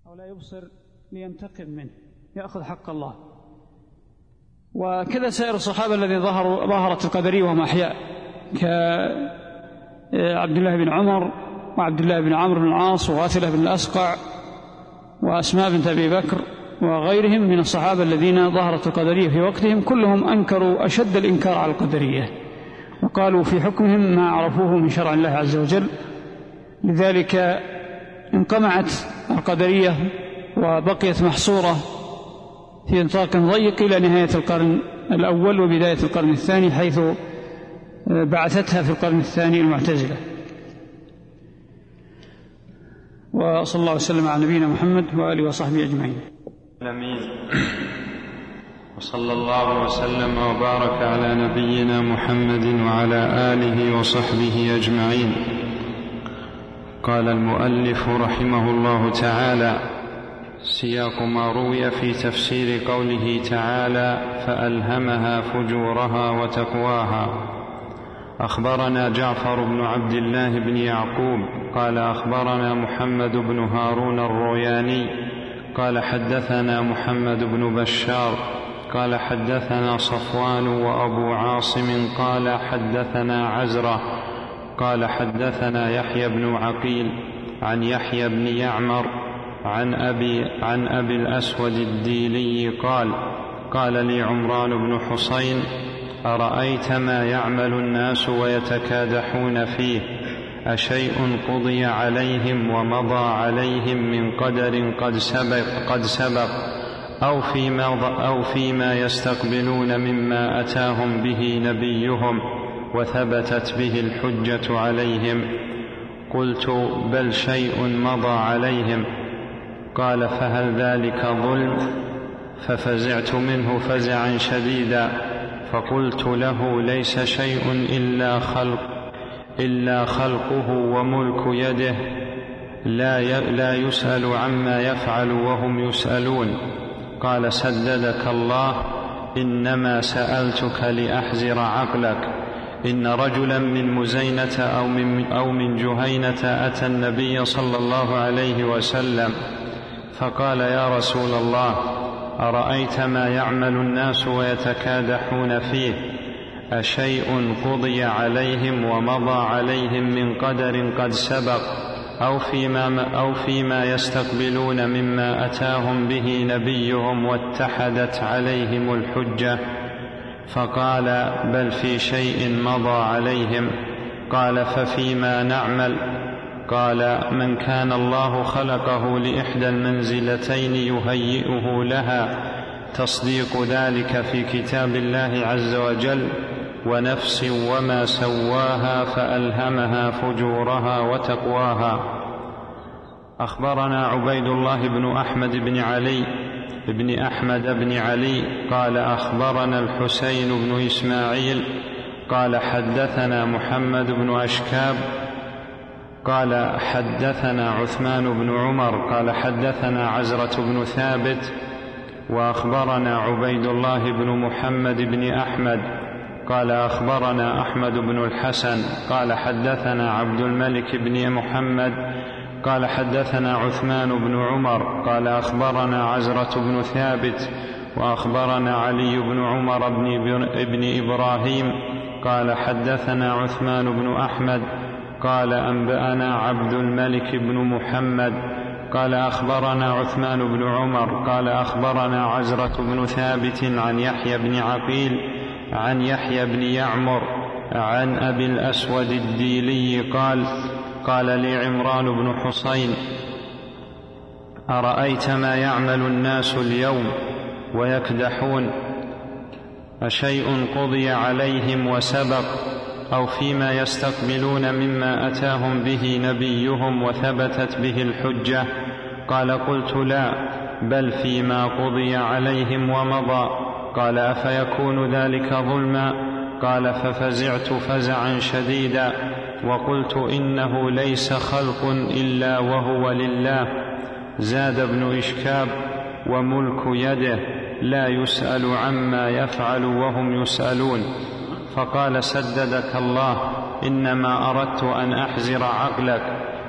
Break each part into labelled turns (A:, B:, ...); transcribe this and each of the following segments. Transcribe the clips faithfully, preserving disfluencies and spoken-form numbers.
A: أو لا يبصر لينتقم منه، يأخذ حق الله. وكذا سائر الصحابة الذين ظهروا ظهرت القدرية وهم أحياء، كعبد الله بن عمر وعبد الله بن عمرو بن العاص وواثلة بن الأسقع وأسماء بنت أبي بكر وغيرهم من الصحابة الذين ظهرت القدرية في وقتهم، كلهم أنكروا أشد الإنكار على القدرية وقالوا في حكمهم ما عرفوه من شرع الله عز وجل. لذلك انقمعت القدرية وبقيت محصورة في نطاق ضيق إلى نهاية القرن الأول وبداية القرن الثاني، حيث بعثتها في القرن الثاني المعتزلة. وصلى الله وسلم على نبينا محمد وآله وصحبه أجمعين.
B: آمين. وصلى الله وسلم وبارك على نبينا محمد وعلى آله وصحبه أجمعين. قال المؤلف رحمه الله تعالى: سياق ما روي في تفسير قوله تعالى: فألهمها فجورها وتقواها. أخبرنا جعفر بن عبد الله بن يعقوب قال أخبرنا محمد بن هارون الروياني قال حدثنا محمد بن بشار قال حدثنا صفوان وأبو عاصم قال حدثنا عزرة قال حدثنا يحيى بن عقيل عن يحيى بن يعمر عن أبي, عن أبي الأسود الديلي قال: قال لي عمران بن حسين: أرأيت ما يعمل الناس ويتكادحون فيه، أشيء قضي عليهم ومضى عليهم من قدر قد سبق, قد سبق أو, فيما أو فيما يستقبلون مما أتاهم به نبيهم وثبتت به الحجة عليهم؟ قلت: بل شيء مضى عليهم. قال: فهل ذلك ظلم؟ ففزعت منه فزعا شديدا، فقلت له: ليس شيء إلا خلق إلا خلقه وملك يده، لا لا يسأل عما يفعل وهم يسألون. قال: سددك الله، إنما سألتك لأحزر عقلك. إن رجلا من مزينة أو من, أو من جهينة أتى النبي صلى الله عليه وسلم فقال: يا رسول الله، أرأيت ما يعمل الناس ويتكادحون فيه، أشيء قضي عليهم ومضى عليهم من قدر قد سبق أو فيما, أو فيما يستقبلون مما أتاهم به نبيهم واتحدت عليهم الحجة؟ فقال: بل في شيء مضى عليهم. قال: ففيما نعمل؟ قال: من كان الله خلقه لإحدى المنزلتين يهيئه لها، تصديق ذلك في كتاب الله عز وجل: ونفس وما سواها فألهمها فجورها وتقواها. أخبرنا عبيد الله بن أحمد بن علي بن أحمد بن علي قال أخبرنا الحسين بن إسماعيل قال حدثنا محمد بن أشكاب قال حدثنا عثمان بن عمر قال حدثنا عزرة بن ثابت. وأخبرنا عبيد الله بن محمد بن أحمد قال أخبرنا أحمد بن الحسن قال حدثنا عبد الملك بن محمد قال حدثنا عثمان بن عمر قال أخبرنا عزرة بن ثابت. وأخبرنا علي بن عمر بن إبراهيم قال حدثنا عثمان بن أحمد قال أنبأنا عبد الملك بن محمد قال أخبرنا عثمان بن عمر قال أخبرنا عزرة بن ثابت عن يحيى بن عقيل عن يحيى بن يعمر عن أبي الأسود الديلي قال قال لي عمران بن حسين أرأيت ما يعمل الناس اليوم ويكدحون، أشيء قضي عليهم وسبق أو فيما يستقبلون مما أتاهم به نبيهم وثبتت به الحجة؟ قال قلت لا، بل فيما قضي عليهم ومضى. قال أفيكون ذلك ظلما؟ قال ففزعت فزعا شديدا وقلت إنه ليس خلق إلا وهو لله. زاد ابن إشكاب وملك يده لا يسأل عما يفعل وهم يسألون. فقال سددك الله، إنما أردت أن أحزر عقلك،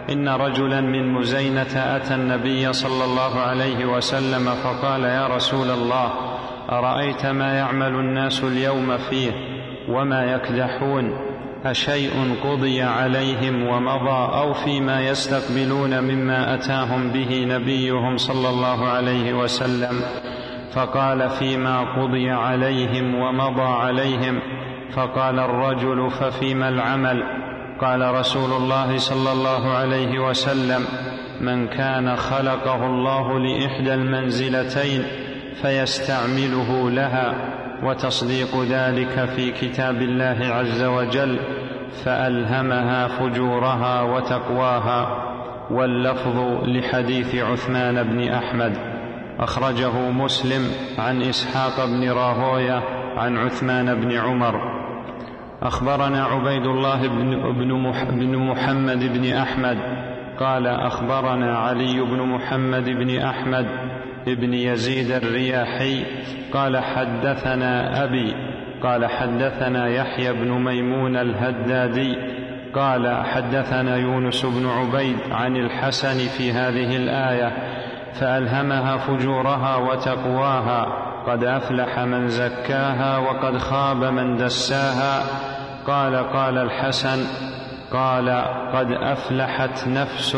B: إن رجلا من مزينة أتى النبي صلى الله عليه وسلم فقال: يا رسول الله، أرأيت ما يعمل الناس اليوم فيه وما يكدحون، أشيء قضي عليهم ومضى أو فيما يستقبلون مما أتاهم به نبيهم صلى الله عليه وسلم؟ فقال: فيما قضي عليهم ومضى عليهم. فقال الرجل: ففيما العمل؟ قال رسول الله صلى الله عليه وسلم: من كان خلقه الله لإحدى المنزلتين فيستعمله لها، وتصديق ذلك في كتاب الله عز وجل، فألهمها فجورها وتقواها. واللفظ لحديث عثمان بن أحمد، أخرجه مسلم عن إسحاق بن راهوية عن عثمان بن عمر. أخبرنا عبيد الله بن محمد بن أحمد قال: أخبرنا علي بن محمد بن أحمد بن يزيد الرياحي قال: حدثنا أبي قال: حدثنا يحيى بن ميمون الهدادي قال: حدثنا يونس بن عبيد عن الحسن في هذه الآية: فألهمها فجورها وتقواها، قد أفلح من زكاها وقد خاب من دساها. قال: قال الحسن: قال قد أفلحت نفس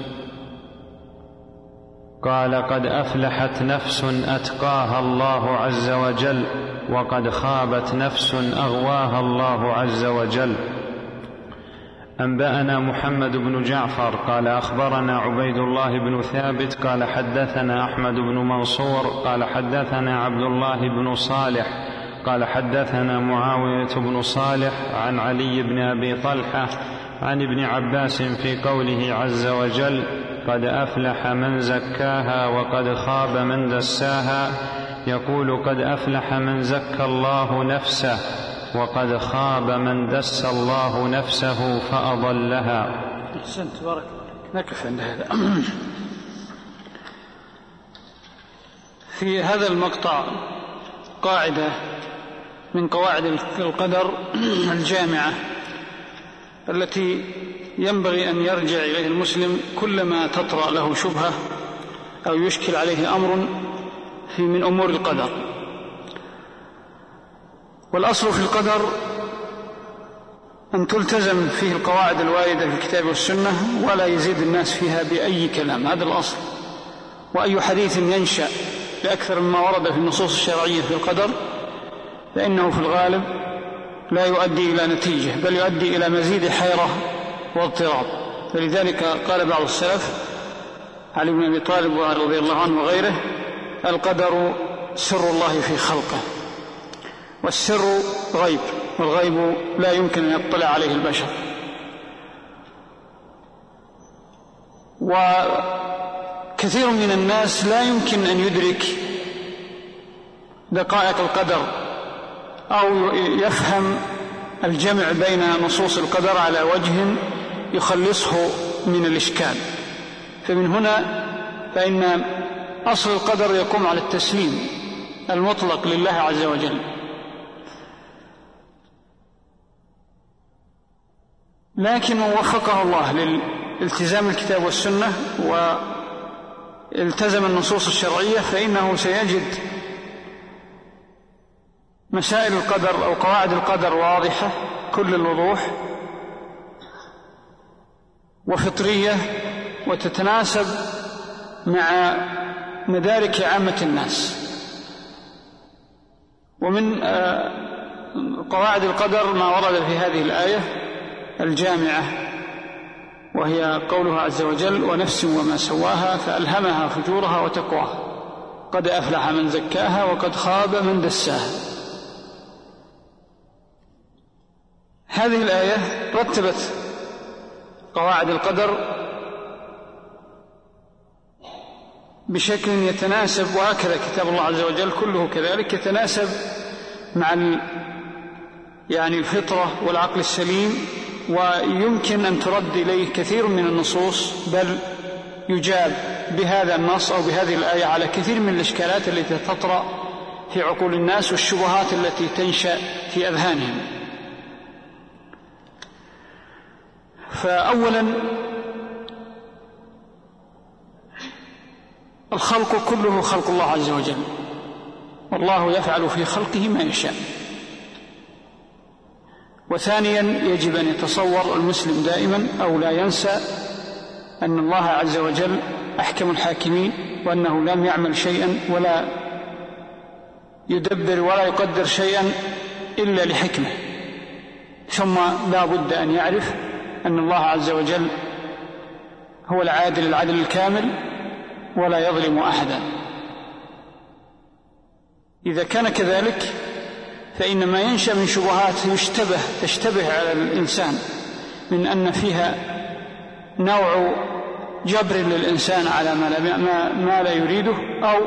B: قال قد أفلحت نفس أتقاها الله عز وجل، وقد خابت نفس أغواها الله عز وجل. أنبأنا محمد بن جعفر قال: أخبرنا عبيد الله بن ثابت قال: حدثنا أحمد بن منصور قال: حدثنا عبد الله بن صالح قال: حدثنا معاوية بن صالح عن علي بن أبي طلحة عن ابن عباس في قوله عز وجل: قد أفلح من زكاها وقد خاب من دساها، يقول: قد أفلح من زكى الله نفسه، وقد خاب من دس الله نفسه فأضلها.
A: أحسنت، بارك نكف عند هذا. في هذا المقطع قاعدة من قواعد القدر الجامعة التي ينبغي أن يرجع إليه المسلم كلما تطرأ له شبهة أو يشكل عليه أمر في من أمور القدر. والأصل في القدر أن تلتزم فيه القواعد الواردة في الكتاب والسنة، ولا يزيد الناس فيها بأي كلام، هذا الأصل. وأي حديث ينشأ لأكثر مما ورد في النصوص الشرعية في القدر فإنه في الغالب لا يؤدي إلى نتيجة، بل يؤدي إلى مزيد حيرة واضطراب. فلذلك قال بعض السلف، علي بن أبي طالب رضي الله عنه وغيره: القدر سر الله في خلقه، والسر غيب، والغيب لا يمكن أن يطلع عليه البشر. وكثير من الناس لا يمكن أن يدرك دقائق القدر أو يفهم الجمع بين نصوص القدر على وجه يخلصه من الإشكال. فمن هنا فإن أصل القدر يقوم على التسليم المطلق لله عز وجل. لكن من وفقه الله للالتزام الكتاب والسنة والتزم النصوص الشرعية فإنه سيجد مسائل القدر أو قواعد القدر واضحة كل الوضوح وفطرية، وتتناسب مع مدارك عامة الناس. ومن قواعد القدر ما ورد في هذه الآية الجامعة، وهي قولها عز وجل: ونفس وما سواها فألهمها فجورها وتقواها، قد أفلح من زكاها وقد خاب من دساها. هذه الآية رتبت قواعد القدر بشكل يتناسب، وهكذا كتاب الله عز وجل كله كذلك يتناسب مع يعني الفطرة والعقل السليم، ويمكن أن ترد إليه كثير من النصوص، بل يجاب بهذا النص أو بهذه الآية على كثير من الإشكالات التي تطرأ في عقول الناس والشبهات التي تنشأ في أذهانهم. فأولا الخلق كله خلق الله عز وجل، والله يفعل في خلقه ما يشاء. وثانيا يجب أن يتصور المسلم دائما أو لا ينسى أن الله عز وجل أحكم الحاكمين، وأنه لم يعمل شيئا ولا يدبر ولا يقدر شيئا إلا لحكمة. ثم لا بد أن يعرف أن الله عز وجل هو العادل العدل الكامل ولا يظلم أحدا. إذا كان كذلك فإن ما ينشأ من شبهات يشتبه تشتبه على الإنسان من أن فيها نوع جبر للإنسان على ما لا يريده، أو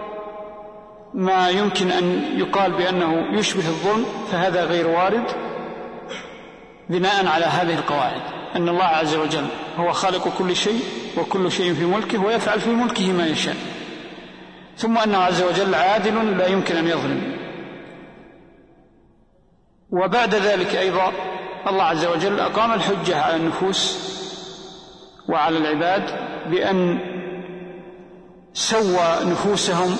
A: ما يمكن أن يقال بأنه يشبه الظلم، فهذا غير وارد بناء على هذه القواعد: أن الله عز وجل هو خالق كل شيء وكل شيء في ملكه ويفعل في ملكه ما يشاء، ثم أنه عز وجل عادل لا يمكن أن يظلم. وبعد ذلك أيضا الله عز وجل أقام الحجة على النفوس وعلى العباد بأن سوى نفوسهم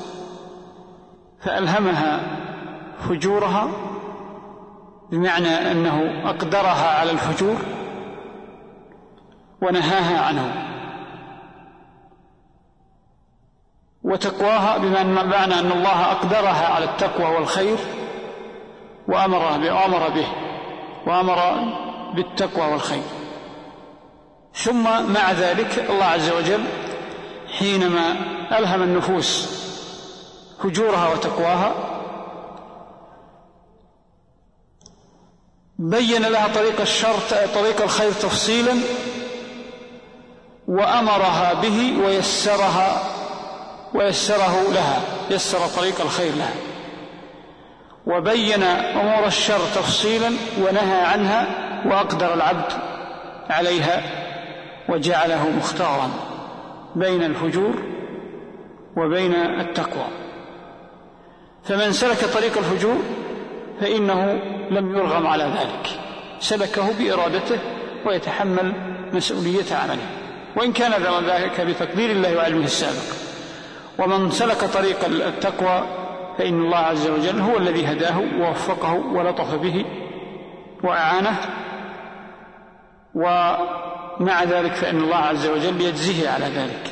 A: فألهمها فجورها، بمعنى أنه أقدرها على الفجور ونهاها عنه، وتقواها بمعنى أن الله أقدرها على التقوى والخير وأمر به وأمر بالتقوى والخير. ثم مع ذلك الله عز وجل حينما ألهم النفوس فجورها وتقواها بين لها طريق الشر طريق الخير تفصيلا، وأمرها به ويسرها ويسره لها، يسر طريق الخير لها، وبين أمور الشر تفصيلا ونهى عنها وأقدر العبد عليها، وجعله مختارا بين الفجور وبين التقوى. فمن سلك طريق الفجور فإنه لم يرغم على ذلك، سلكه بإرادته ويتحمل مسؤولية عمله، وإن كان ذلك بتقدير الله وعلمه السابق. ومن سلك طريق التقوى فإن الله عز وجل هو الذي هداه ووفقه ولطف به وأعانه، ومع ذلك فإن الله عز وجل يجزيه على ذلك.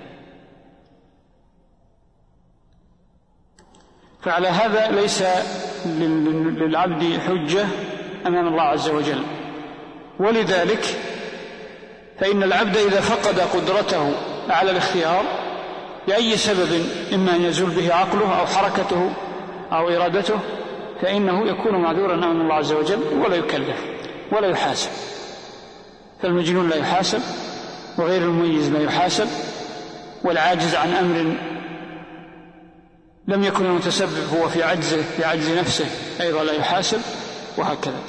A: فعلى هذا ليس للعبد حجة أمام الله عز وجل. ولذلك فإن العبد إذا فقد قدرته على الاختيار لأي سبب، إما أن يزول به عقله أو حركته أو إرادته، فإنه يكون معذورا أمام الله عز وجل ولا يكلف ولا يحاسب. فالمجنون لا يحاسب، وغير المميز لا يحاسب، والعاجز عن أمر لم يكن المتسبب هو في عجزه في عجز نفسه أيضا لا يحاسب، وهكذا.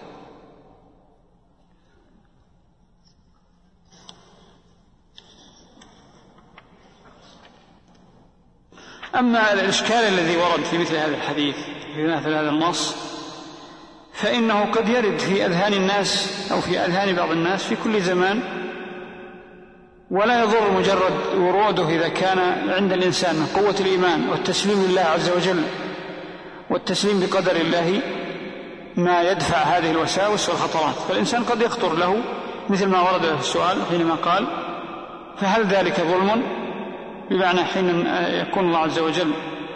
A: أما الإشكال الذي ورد في مثل هذا الحديث في مثل هذا النص، فإنه قد يرد في أذهان الناس أو في أذهان بعض الناس في كل زمان، ولا يضر مجرد وروده إذا كان عند الإنسان من قوة الإيمان والتسليم لله عز وجل والتسليم بقدر الله ما يدفع هذه الوساوس والخطرات. فالإنسان قد يخطر له مثل ما ورد في السؤال حينما قال: فهل ذلك ظلم؟ بمعنى حين يكون الله عز وجل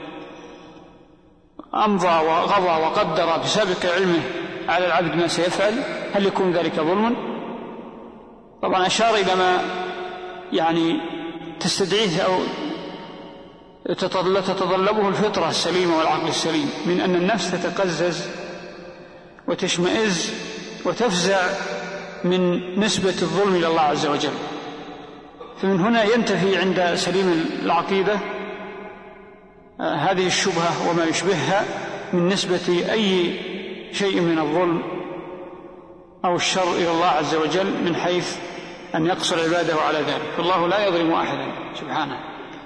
A: أمضى وغضى وقدر بسابق علمه على العبد ما سيفعل، هل يكون ذلك ظلما؟ طبعا أشار إلى ما يعني تستدعيه أو تتطلبه الفطرة السليمة والعقل السليم، من أن النفس تتقزز وتشمئز وتفزع من نسبة الظلم إلى الله عز وجل. فمن هنا ينتفي عند سليم العقيدة هذه الشبهة وما يشبهها من نسبة أي شيء من الظلم أو الشر إلى الله عز وجل، من حيث أن يقصر عباده على ذلك، فالله لا يظلم أحدا سبحانه.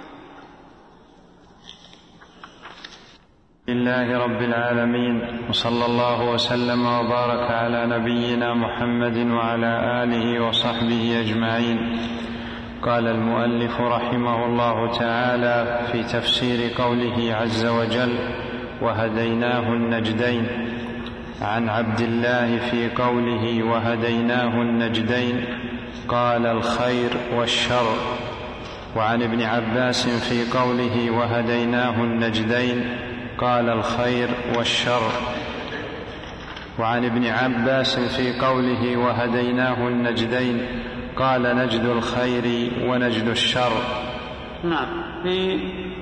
B: لله رب العالمين، وصلى الله وسلم وبارك على نبينا محمد وعلى آله وصحبه أجمعين. قال المؤلف رحمه الله تعالى في تفسير قوله عز وجل وهديناه النجدين: عن عبد الله في قوله وهديناه النجدين قال الخير والشر. وعن ابن عباس في قوله وهديناه النجدين قال الخير والشر. وعن ابن عباس في قوله وهديناه النجدين قال نجد الخير ونجد الشر.
A: نعم. في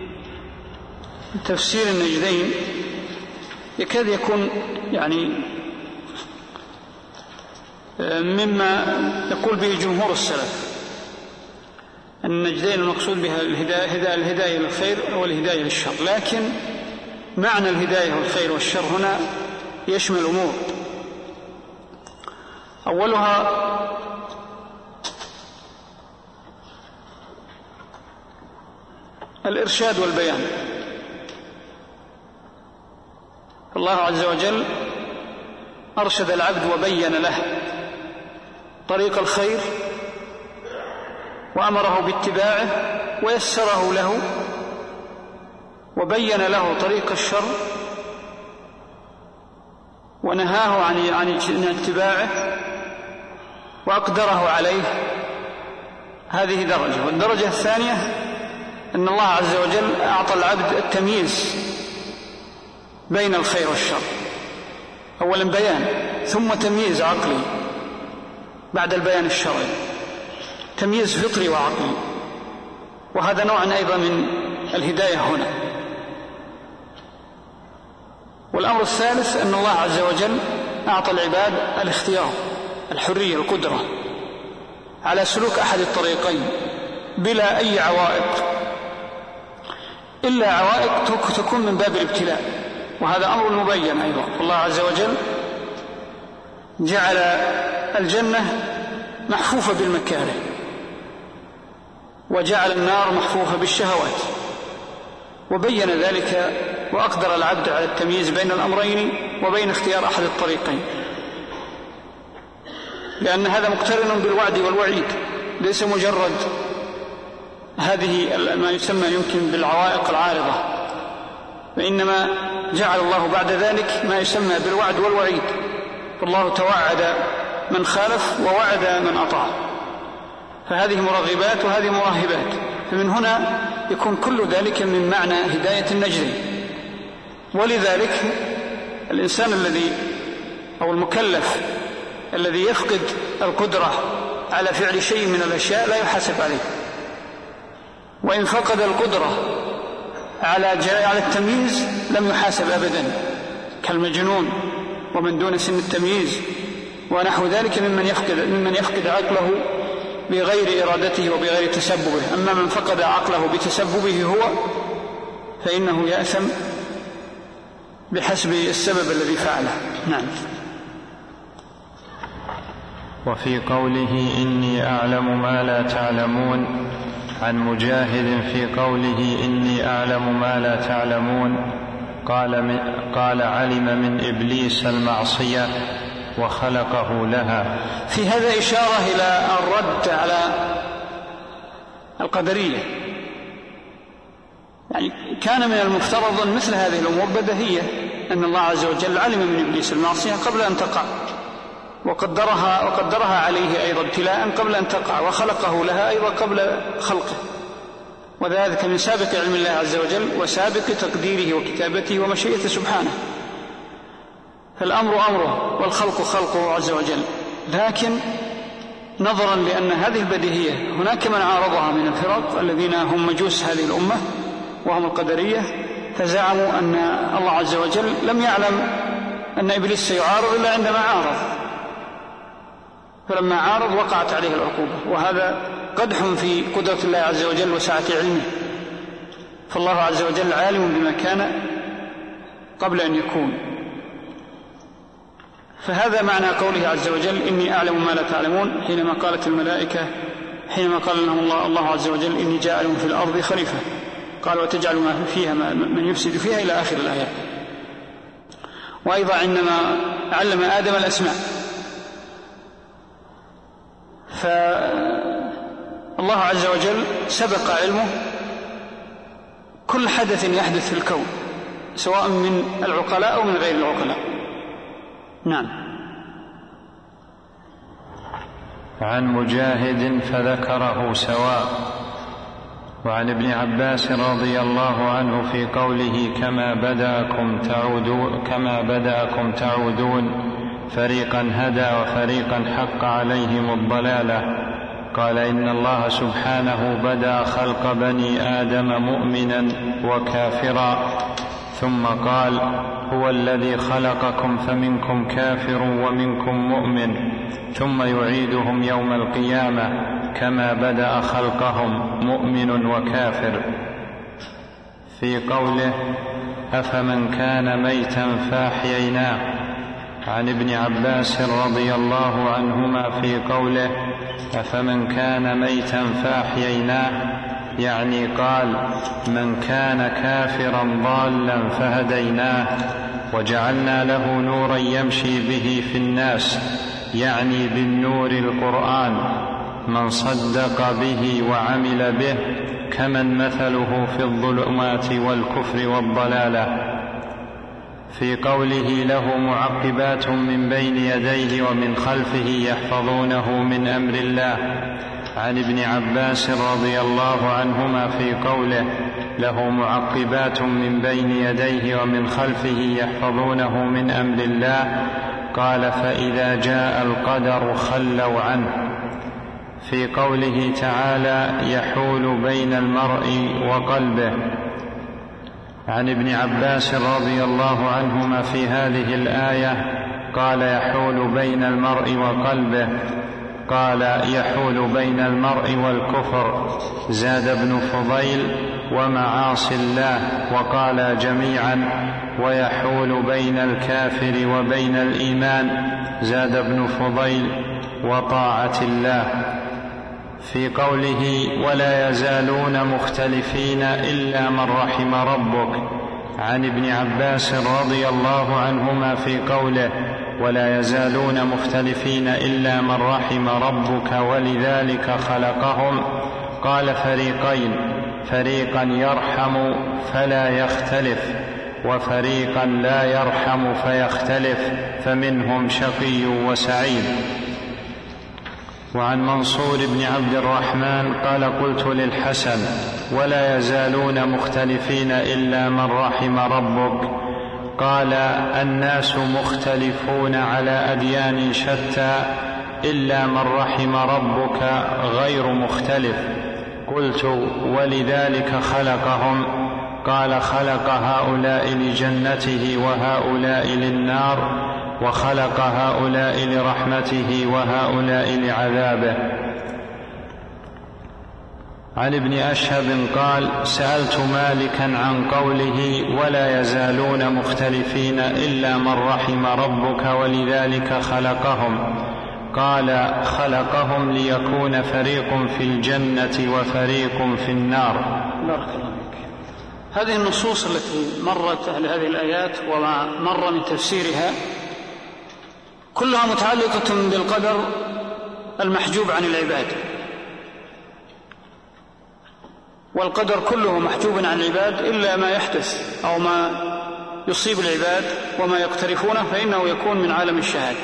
A: تفسير النجدين يكاد يكون يعني مما يقول به جمهور السلف أن النجدين المقصود بها الهداية, الهداية للخير والهداية للشر، لكن معنى الهداية والخير والشر هنا يشمل أمور. أولها الإرشاد والبيان. الله عز وجل أرشد العبد وبين له طريق الخير وأمره باتباعه ويسره له، وبين له طريق الشر ونهاه عن عن اتباعه وأقدره عليه. هذه درجة. والدرجة الثانية أن الله عز وجل أعطى العبد التمييز بين الخير والشر. أولا بيان، ثم تمييز عقلي بعد البيان الشرعي، تمييز فطري وعقلي، وهذا نوع أيضا من الهداية هنا. والأمر الثالث أن الله عز وجل أعطى العباد الاختيار، الحرية، القدرة على سلوك أحد الطريقين بلا أي عوائق، إلا عوائق تكون من باب الابتلاء، وهذا أمر مبين أيضا. الله عز وجل جعل الجنة محفوفة بالمكاره وجعل النار محفوفة بالشهوات، وبين ذلك وأقدر العبد على التمييز بين الأمرين وبين اختيار أحد الطريقين، لأن هذا مقترن بالوعد والوعيد، ليس مجرد هذه ما يسمى يمكن بالعوائق العارضة، وإنما جعل الله بعد ذلك ما يسمى بالوعد والوعيد. فالله توعد من خالف ووعد من أطاع، فهذه مرغبات وهذه مرهبات. فمن هنا يكون كل ذلك من معنى هداية النجدين. ولذلك الإنسان الذي أو المكلف الذي يفقد القدرة على فعل شيء من الأشياء لا يحاسب عليه، وإن فقد القدرة على على التمييز لم يحاسب أبدا، كالمجنون ومن دون سن التمييز ونحو ذلك ممن يفقد ممن يفقد عقله بغير إرادته وبغير تسببه. أما من فقد عقله بتسببه هو فإنه يأثم بحسب السبب الذي فعله. نعم.
B: وفي قوله إني أعلم ما لا تعلمون، عن مجاهد في قوله إني أعلم ما لا تعلمون قال, قال علم من إبليس المعصية وخلقه لها.
A: في هذا إشارة إلى الرد على القدرية، يعني كان من المفترض أن مثل هذه الأمور بديهية، أن الله عز وجل علم من إبليس المعصية قبل أن تقع، وقدرها, وقدرها عليه أيضا ابتلاء قبل أن تقع، وخلقه لها أيضا قبل خلقه، وذلك من سابق علم الله عز وجل وسابق تقديره وكتابته ومشيئته سبحانه. فالأمر أمره والخلق خلقه عز وجل. لكن نظرا لأن هذه البديهية هناك من عارضها من الفرق الذين هم مجوس هذه الأمة وهم القدرية، فزعموا أن الله عز وجل لم يعلم أن إبليس سيعارض إلا عندما عارض، فلما عارض وقعت عليه العقوبة، وهذا قدح في قدرة الله عز وجل وسعة علمه. فالله عز وجل عالم بما كان قبل أن يكون. فهذا معنى قوله عز وجل إني أعلم ما لا تعلمون، حينما قالت الملائكة حينما قال لهم الله, الله عز وجل إني جاعل في الأرض خليفة، قال وتجعل ما فيها من يفسد فيها إلى آخر الآيات. وأيضا عندما علم آدم الأسماء، فالله الله عز وجل سبق علمه كل حدث يحدث في الكون سواء من العقلاء أو من غير العقلاء. نعم.
B: عن مجاهد فذكره سواء. وعن ابن عباس رضي الله عنه في قوله كما بدأكم تعودون, كما بدأكم تعودون فريقا هدى وفريقا حق عليهم الضلالة، قال إن الله سبحانه بدأ خلق بني آدم مؤمنا وكافرا ثم قال هو الذي خلقكم فمنكم كافر ومنكم مؤمن ثم يعيدهم يوم القيامة كما بدأ خلقهم مؤمن وكافر. في قوله أفمن كان ميتا فأحييناه، عن ابن عباس رضي الله عنهما في قوله أفمن كان ميتا فأحييناه يعني قال من كان كافرا ضالا فهديناه وجعلنا له نورا يمشي به في الناس، يعني بالنور القرآن، من صدق به وعمل به كمن مثله في الظلمات والكفر والضلالة. في قوله له معقبات من بين يديه ومن خلفه يحفظونه من أمر الله، عن ابن عباس رضي الله عنهما في قوله له معقبات من بين يديه ومن خلفه يحفظونه من أمر الله، قال فإذا جاء القدر خلوا عنه. في قوله تعالى يحول بين المرء وقلبه، عن ابن عباس رضي الله عنهما في هذه الآية قال يحول بين المرء وقلبه، قال يحول بين المرء والكفر، زاد ابن فضيل ومعاصي الله، وقال جميعا ويحول بين الكافر وبين الإيمان، زاد ابن فضيل وطاعة الله. في قوله ولا يزالون مختلفين إلا من رحم ربك، عن ابن عباس رضي الله عنهما في قوله ولا يزالون مختلفين إلا من رحم ربك ولذلك خلقهم، قال فريقين، فريقا يرحم فلا يختلف وفريقا لا يرحم فيختلف، فمنهم شقي وسعيد. وعن منصور بن عبد الرحمن قال قلت للحسن ولا يزالون مختلفين إلا من رحم ربك، قال الناس مختلفون على أديان شتى إلا من رحم ربك غير مختلف. قلت ولذلك خلقهم، قال خلق هؤلاء لجنته وهؤلاء للنار، وخلق هؤلاء لرحمته وهؤلاء لعذابه. عن ابن أشهب قال سألت مالكا عن قوله ولا يزالون مختلفين إلا من رحم ربك ولذلك خلقهم، قال خلقهم ليكون فريق في الجنة وفريق في النار.
A: بارك الله فيك. هذه النصوص التي مرت على هذه الآيات وما مر من تفسيرها كلها متعلقة بالقدر المحجوب عن العباد، والقدر كله محجوب عن العباد إلا ما يحدث أو ما يصيب العباد وما يقترفونه فإنه يكون من عالم الشهادة.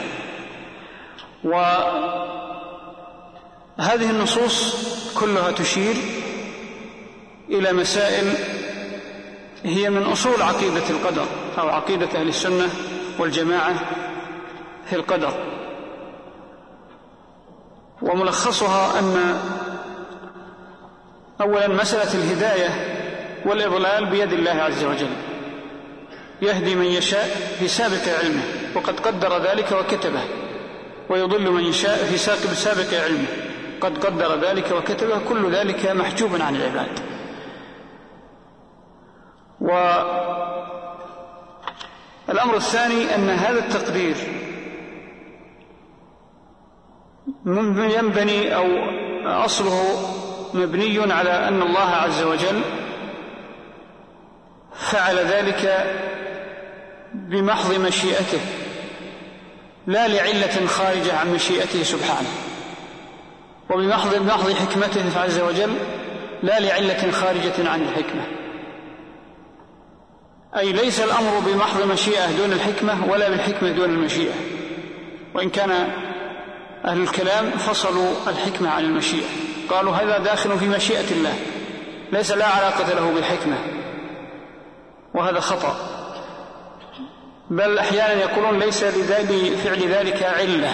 A: وهذه النصوص كلها تشير إلى مسائل هي من أصول عقيدة القدر أو عقيدة أهل السنة والجماعة في القدر، وملخصها أن أولا مسألة الهداية والإضلال بيد الله عز وجل، يهدي من يشاء في سابق علمه وقد قدر ذلك وكتبه، ويضل من يشاء في سابق علمه قد قدر ذلك وكتبه، كل ذلك محجوب عن العباد. والأمر الثاني أن هذا التقدير ينبني أو أصله مبني على أن الله عز وجل فعل ذلك بمحض مشيئته لا لعلة خارجة عن مشيئته سبحانه، وبمحض محض حكمته عز وجل لا لعلة خارجة عن الحكمة، أي ليس الأمر بمحض مشيئة دون الحكمة ولا بالحكمة دون المشيئة، وإن كان أهل الكلام فصلوا الحكمة عن المشيئة، قالوا هذا داخل في مشيئة الله ليس لا علاقة له بالحكمة، وهذا خطأ، بل أحيانا يقولون ليس لفعل ذلك علة،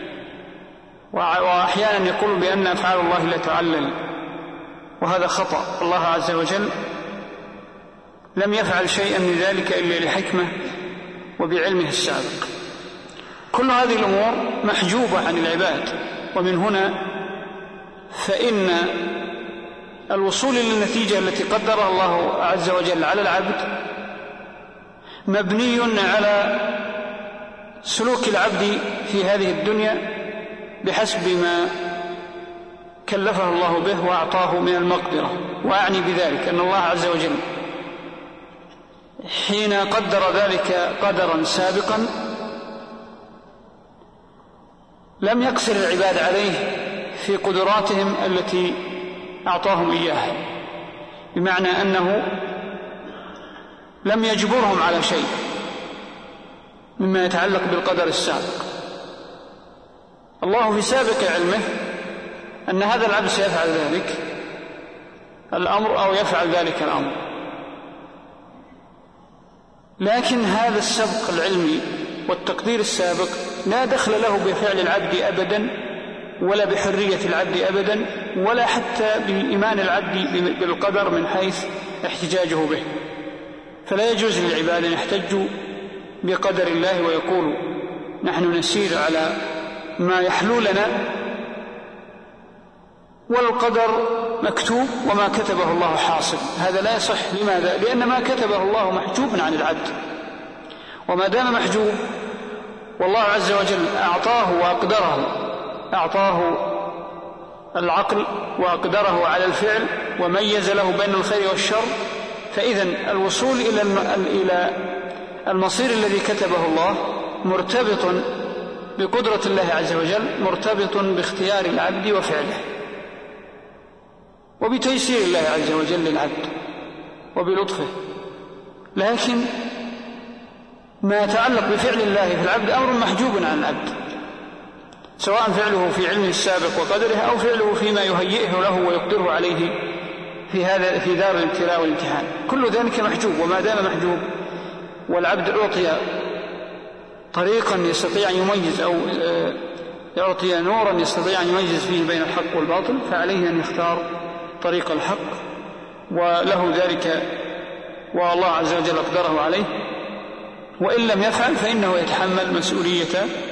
A: وأحيانا يقولون بأن أفعال الله لا تعلل، وهذا خطأ. الله عز وجل لم يفعل شيئا من ذلك إلا لحكمة وبعلمه السابق. كل هذه الأمور محجوبة عن العباد، ومن هنا فإن الوصول للنتيجة التي قدرها الله عز وجل على العبد مبني على سلوك العبد في هذه الدنيا بحسب ما كلفه الله به وأعطاه من المقدرة. وأعني بذلك أن الله عز وجل حين قدر ذلك قدرا سابقا لم يقصر العباد عليه في قدراتهم التي أعطاهم إياها، بمعنى أنه لم يجبرهم على شيء مما يتعلق بالقدر السابق. الله في سابق علمه أن هذا العبد سيفعل ذلك الأمر أو يفعل ذلك الأمر، لكن هذا السبق العلمي والتقدير السابق لا دخل له بفعل العبد أبدا، ولا بحرية العبد أبدا، ولا حتى بإيمان العبد بالقدر من حيث احتجاجه به. فلا يجوز للعباد أن يحتجوا بقدر الله ويقولوا نحن نسير على ما يحلو لنا والقدر مكتوب وما كتبه الله حاصل. هذا لا يصح. لماذا؟ لأن ما كتبه الله محجوب عن العبد، وما دام محجوب والله عز وجل أعطاه وأقدره، أعطاه العقل وأقدره على الفعل وميز له بين الخير والشر، فإذن الوصول إلى المصير الذي كتبه الله مرتبط بقدرة الله عز وجل، مرتبط باختيار العبد وفعله وبتيسير الله عز وجل للعبد وبلطفه. لكن ما يتعلق بفعل الله في العبد أمر محجوب عن العبد، سواء فعله في علمه السابق وقدره أو فعله فيما يهيئه له ويقدره عليه في هذا في دار الابتلاء والامتحان، كل ذلك محجوب. وما دام محجوب والعبد أعطي طريقا يستطيع أن يميز أو يعطي نورا يستطيع أن يميز فيه بين الحق والباطل، فعليه أن يختار طريق الحق وله ذلك، والله عز وجل أقدره عليه. وإن لم يفعل فإنه يتحمل مسؤولية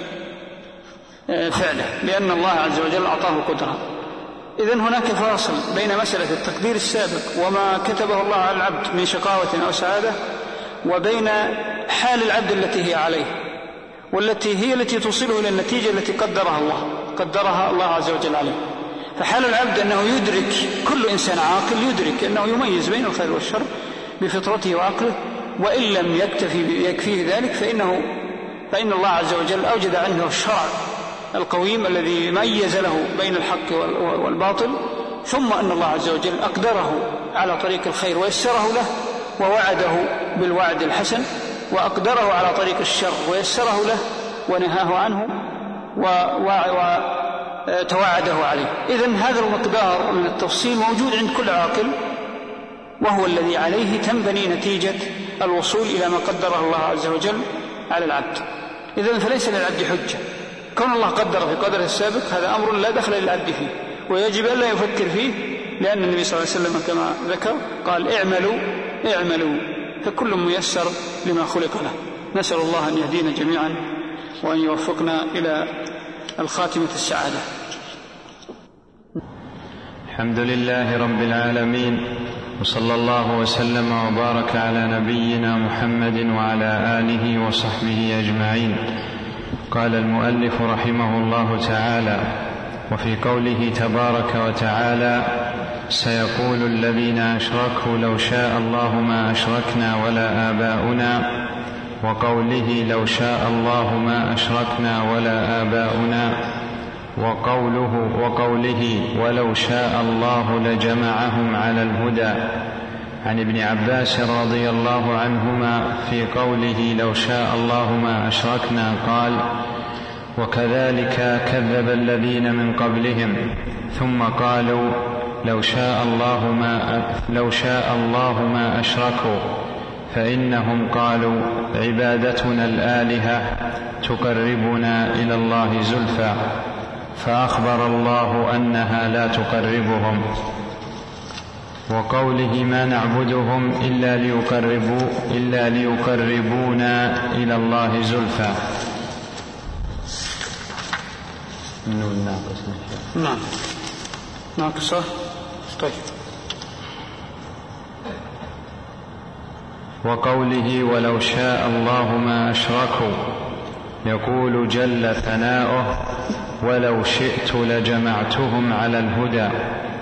A: فعله، لأن الله عز وجل أعطاه قدرة. إذن هناك فاصل بين مسألة التقدير السابق وما كتبه الله على العبد من شقاوة أو سعادة، وبين حال العبد التي هي عليه، والتي هي التي توصله إلى النتيجة التي قدرها الله قدرها الله عز وجل عليه. فحال العبد أنه يدرك، كل إنسان عاقل يدرك أنه يميز بين الخير والشر بفطرته وعقله، وإن لم يكتفي يكفيه ذلك فإنه فإن الله عز وجل أوجد عنه الشرع القويم الذي ميز له بين الحق والباطل، ثم أن الله عز وجل أقدره على طريق الخير ويسره له ووعده بالوعد الحسن، وأقدره على طريق الشر ويسره له ونهاه عنه وتوعده عليه. إذن هذا المقدار من التفصيل موجود عند كل عاقل، وهو الذي عليه تنبني نتيجة الوصول إلى ما قدره الله عز وجل على العبد. إذن فليس للعبد حجة، كون الله قدر في قدره السابق هذا أمر لا دخل للعبد فيه، ويجب أن لا يفكر فيه، لأن النبي صلى الله عليه وسلم كما ذكر قال اعملوا اعملوا فكل ميسر لما خلق له. نسأل الله أن يهدينا جميعا وأن يوفقنا إلى الخاتمة السعادة.
B: الحمد لله رب العالمين، وصلى الله وسلم وبارك على نبينا محمد وعلى آله وصحبه أجمعين. قال المؤلف رحمه الله تعالى: وفي قوله تبارك وتعالى: سيقول الذين أشركوا لو شاء الله ما أشركنا ولا آباؤنا، وقوله لو شاء الله ما أشركنا ولا آباؤنا، وقوله, وقوله ولو شاء الله لجمعهم على الهدى عن ابن عباس رضي الله عنهما في قوله لو شاء الله ما أشركنا قال وكذلك كذب الذين من قبلهم ثم قالوا لو شاء الله ما, لو شاء الله ما أشركوا فإنهم قالوا عبادتنا الآلهة تقربنا إلى الله زلفى فأخبر الله أنها لا تقربهم. وقوله ما نعبدهم إلا ليقربوا إلا ليقربونا إلى الله زلفى.
A: نعم ناقصة. طيب.
B: وقوله ولو شاء الله ما أشركوا يقول جل ثناؤه ولو شئت لجمعتهم على الهدى.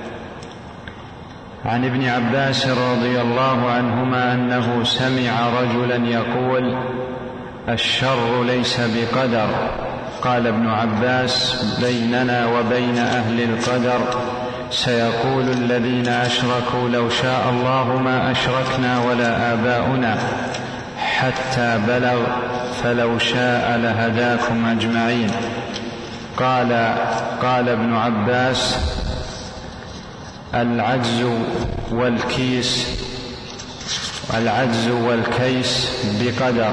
B: عن ابن عباس رضي الله عنهما أنه سمع رجلا يقول الشر ليس بقدر. قال ابن عباس بيننا وبين أهل القدر سيقول الذين أشركوا لو شاء الله ما أشركنا ولا آباؤنا حتى بلغ فلو شاء لهداكم أجمعين. قال قال ابن عباس العجز والكيس العجز والكيس بقدر.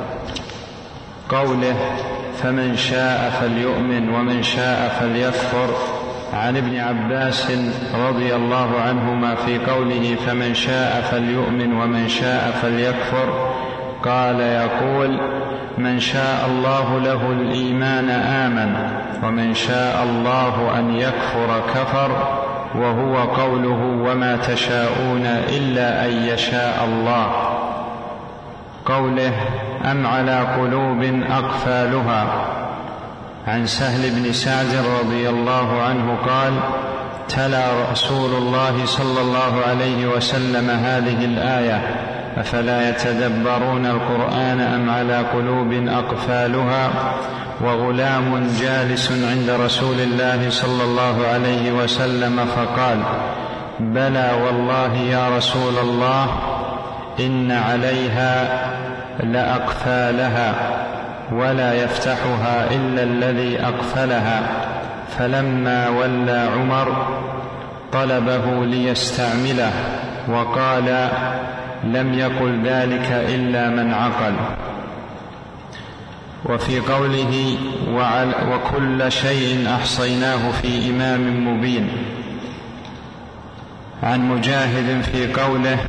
B: قوله فمن شاء فليؤمن ومن شاء فليكفر عن ابن عباس رضي الله عنهما في قوله فمن شاء فليؤمن ومن شاء فليكفر قال يقول من شاء الله له الإيمان آمن ومن شاء الله أن يكفر كفر وهو قوله وما تشاءون إلا أن يشاء الله. قوله أم على قلوب أقفالها. عن سهل بن سعد رضي الله عنه قال تلا رسول الله صلى الله عليه وسلم هذه الآية أفلا يتدبرون القرآن أم على قلوب أقفالها وغلام جالس عند رسول الله صلى الله عليه وسلم فقال بلى والله يا رسول الله إن عليها لأقفالها ولا يفتحها إلا الذي أقفلها. فلما ولى عمر طلبه ليستعمله وقال لم يقل ذلك إلا من عقل. وفي قوله وكل شيء أحصيناه في إمام مبين. عن مجاهد في قوله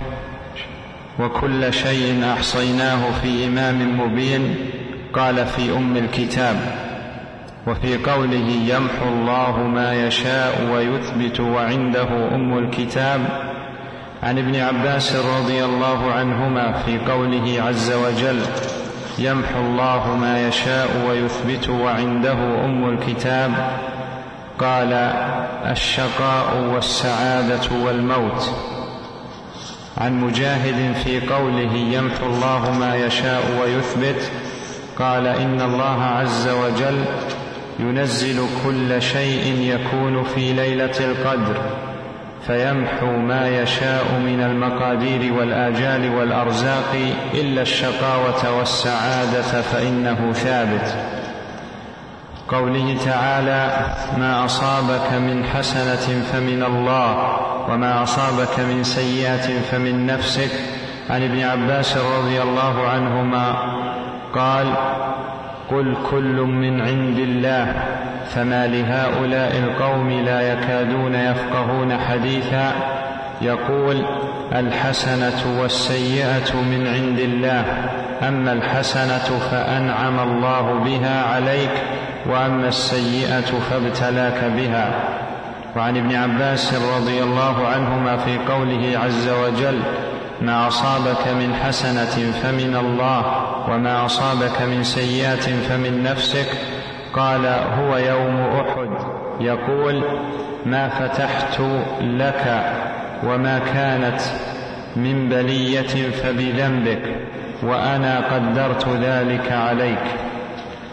B: وكل شيء أحصيناه في إمام مبين قال في أم الكتاب. وفي قوله يمحو الله ما يشاء ويثبت وعنده أم الكتاب. عن ابن عباس رضي الله عنهما في قوله عز وجل يمحو الله ما يشاء ويثبت وعنده أم الكتاب قال الشقاء والسعادة والموت. عن مجاهد في قوله يمحو الله ما يشاء ويثبت قال إن الله عز وجل ينزل كل شيء يكون في ليلة القدر فيمحو ما يشاء من المقادير والآجال والأرزاق إلا الشقاوة والسعادة فإنه ثابت. قوله تعالى ما أصابك من حسنة فمن الله وما أصابك من سيئة فمن نفسك. عن ابن عباس رضي الله عنهما قال قل كل من عند الله فما لهؤلاء القوم لا يكادون يفقهون حديثا يقول الحسنة والسيئة من عند الله أما الحسنة فأنعم الله بها عليك وأما السيئة فابتلاك بها. وعن ابن عباس رضي الله عنهما في قوله عز وجل ما أصابك من حسنة فمن الله وما أصابك من سيئة فمن نفسك قال هو يوم أحد يقول ما فتحت لك وما كانت من بلية فبذنبك وأنا قدرت ذلك عليك.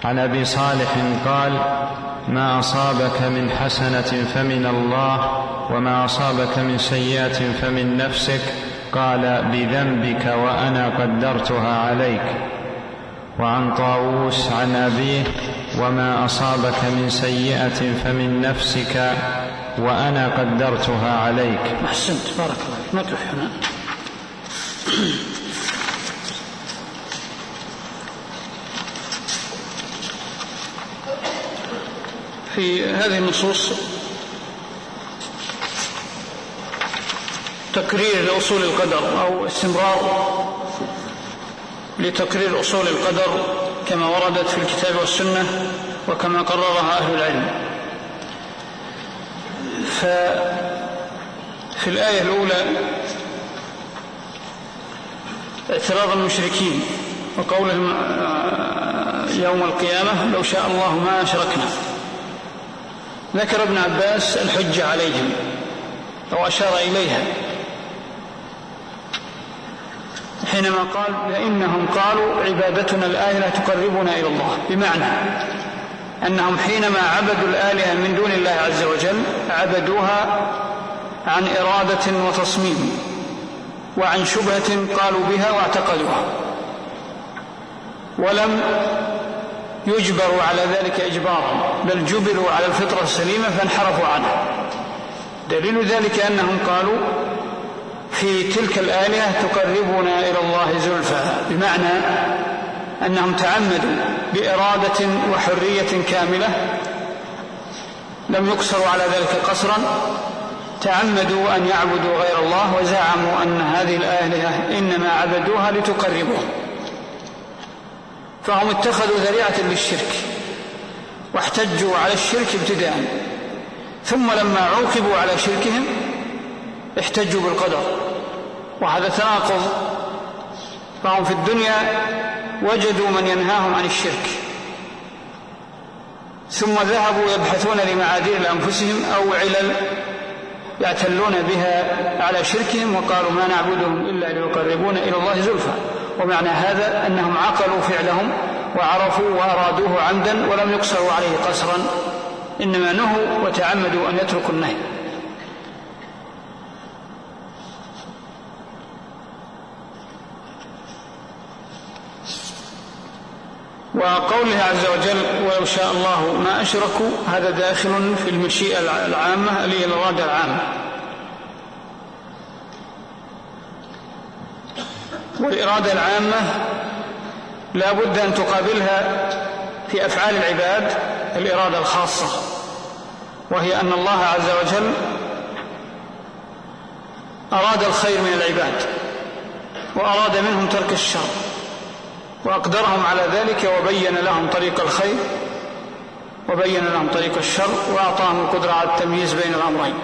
B: عن أبي صالح قال: ما أصابك من حسنة فمن الله، وما أصابك من سيئة فمن نفسك. قال: بذنبك وأنا قدرتها عليك. وعن طاووس عن أبيه: وما أصابك من سيئة فمن نفسك وأنا قدرتها عليك.
A: أحسنت، بارك الله. نقف هنا. في هذه النصوص تكرير لأصول القدر أو استمرار لتكرير أصول القدر كما وردت في الكتاب والسنة وكما قررها أهل العلم. ففي الآية الأولى اعتراض المشركين وقولهم يوم القيامة: لو شاء الله ما أشركنا. ذكر ابن عباس الحجة عليهم أو أشار إليها حينما قال: لأنهم قالوا عبادتنا الآلهة تقربنا إلى الله، بمعنى أنهم حينما عبدوا الآلهة من دون الله عز وجل عبدوها عن إرادة وتصميم وعن شبهة قالوا بها واعتقدوها، ولم يجبروا على ذلك إجبارا، بل جبروا على الفطرة السليمة فانحرفوا عنها. دليل ذلك أنهم قالوا في تلك الآلهة تقربنا إلى الله زلفى، بمعنى أنهم تعمدوا بإرادة وحرية كاملة، لم يقصروا على ذلك قصرا، تعمدوا أن يعبدوا غير الله وزعموا أن هذه الآلهة إنما عبدوها لتقربهم، فهم اتخذوا ذريعة للشرك واحتجوا على الشرك ابتداء، ثم لما عوقبوا على شركهم احتجوا بالقدر، وهذا تناقض. فهم في الدنيا وجدوا من ينهاهم عن الشرك، ثم ذهبوا يبحثون لمعاذير لأنفسهم أو علل يعتلون بها على شركهم، وقالوا ما نعبدهم إلا ليقربونا إلى الله زلفى. ومعنى هذا أنهم عقلوا فعلهم وعرفوا وأرادوه عمدا ولم يقصروا عليه قصرا، إنما نهوا وتعمدوا أن يتركوا النهي. وقوله عز وجل: ولو شاء الله ما أشركوا، هذا داخل في المشيئة العامة اللي هي الإرادة العامة. والإرادة العامة لا بد أن تقابلها في أفعال العباد الإرادة الخاصة، وهي أن الله عز وجل أراد الخير من العباد وأراد منهم ترك الشر، وأقدرهم على ذلك وبين لهم طريق الخير وبين لهم طريق الشر، وأعطاهم القدرة على التمييز بين الأمرين.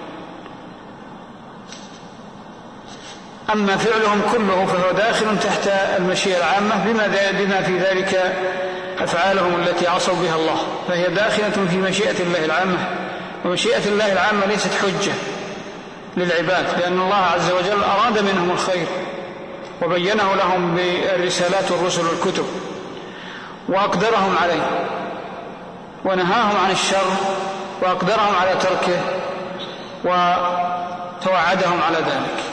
A: أما فعلهم كله فهو داخل تحت المشيئة العامة بما في ذلك أفعالهم التي عصوا بها الله، فهي داخلة في مشيئة الله العامة. ومشيئة الله العامة ليست حجة للعباد، لأن الله عز وجل أراد منهم الخير وبينه لهم بالرسالات والرسل والكتب، وأقدرهم عليه، ونهاهم عن الشر وأقدرهم على تركه وتوعدهم على ذلك.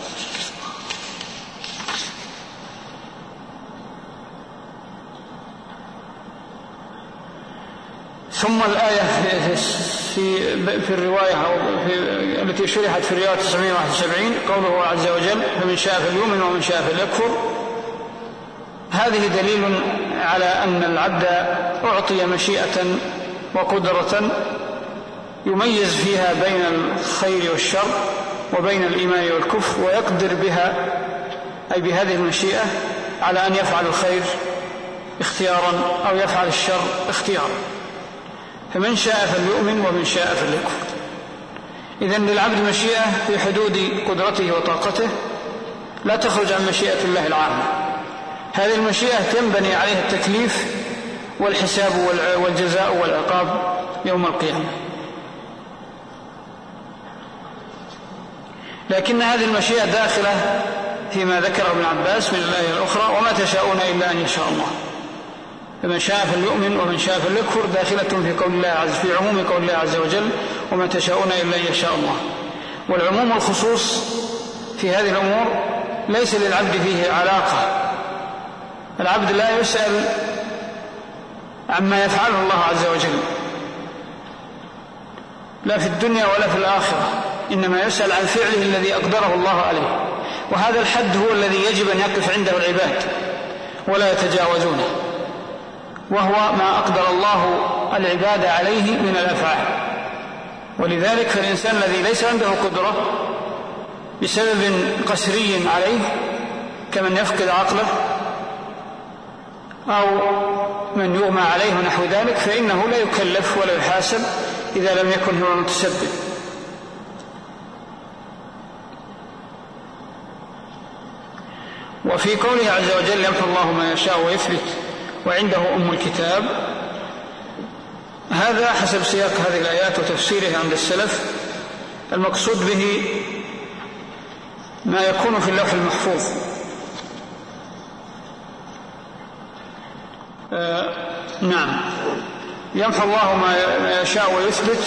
A: ثم الآية في في الرواية أو في التي شرحت في الرواية تسعمائة وواحد وسبعين قوله عز وجل: فمن شاء فليؤمن ومن شاء فليكفر. هذه دليل على أن العبد أعطي مشيئة وقدرة يميز فيها بين الخير والشر وبين الإيمان والكفر، ويقدر بها أي بهذه المشيئة على أن يفعل الخير اختيارا أو يفعل الشر اختيارا. فمن شاء فليؤمن ومن شاء فليكفر. إذن للعبد مشيئة في حدود قدرته وطاقته لا تخرج عن مشيئة الله العامة. هذه المشيئة تنبني عليها التكليف والحساب والجزاء والعقاب يوم القيامة. لكن هذه المشيئة داخلة فيما ذكر ابن عباس من الآية الأخرى: وما تشاءون إلا أن يشاء الله. فمن شاء فليؤمن ومن شاء فليكفر داخلة في قول الله عز في عموم قول الله عز وجل وما تشاءون إلا أن يشاء الله. والعموم والخصوص في هذه الأمور ليس للعبد فيه علاقة. العبد لا يسأل عما يفعله الله عز وجل لا في الدنيا ولا في الآخرة، إنما يسأل عن فعله الذي أقدره الله عليه، وهذا الحد هو الذي يجب أن يقف عنده العباد ولا يتجاوزونه، وهو ما أقدر الله العباد عليه من الأفعال. ولذلك فالإنسان الذي ليس عنده قدرة بسبب قسري عليه كمن يفقد عقله أو من يغمى عليه ونحو ذلك، فإنه لا يكلف ولا يحاسب إذا لم يكن هو المتسبب. وفي قوله عز وجل يمحو الله ما يشاء ويثبت وعنده أم الكتاب، هذا حسب سياق هذه الآيات وتفسيرها عند السلف المقصود به ما يكون في اللوح المحفوظ. آه نعم، يمحو الله ما يشاء ويثبت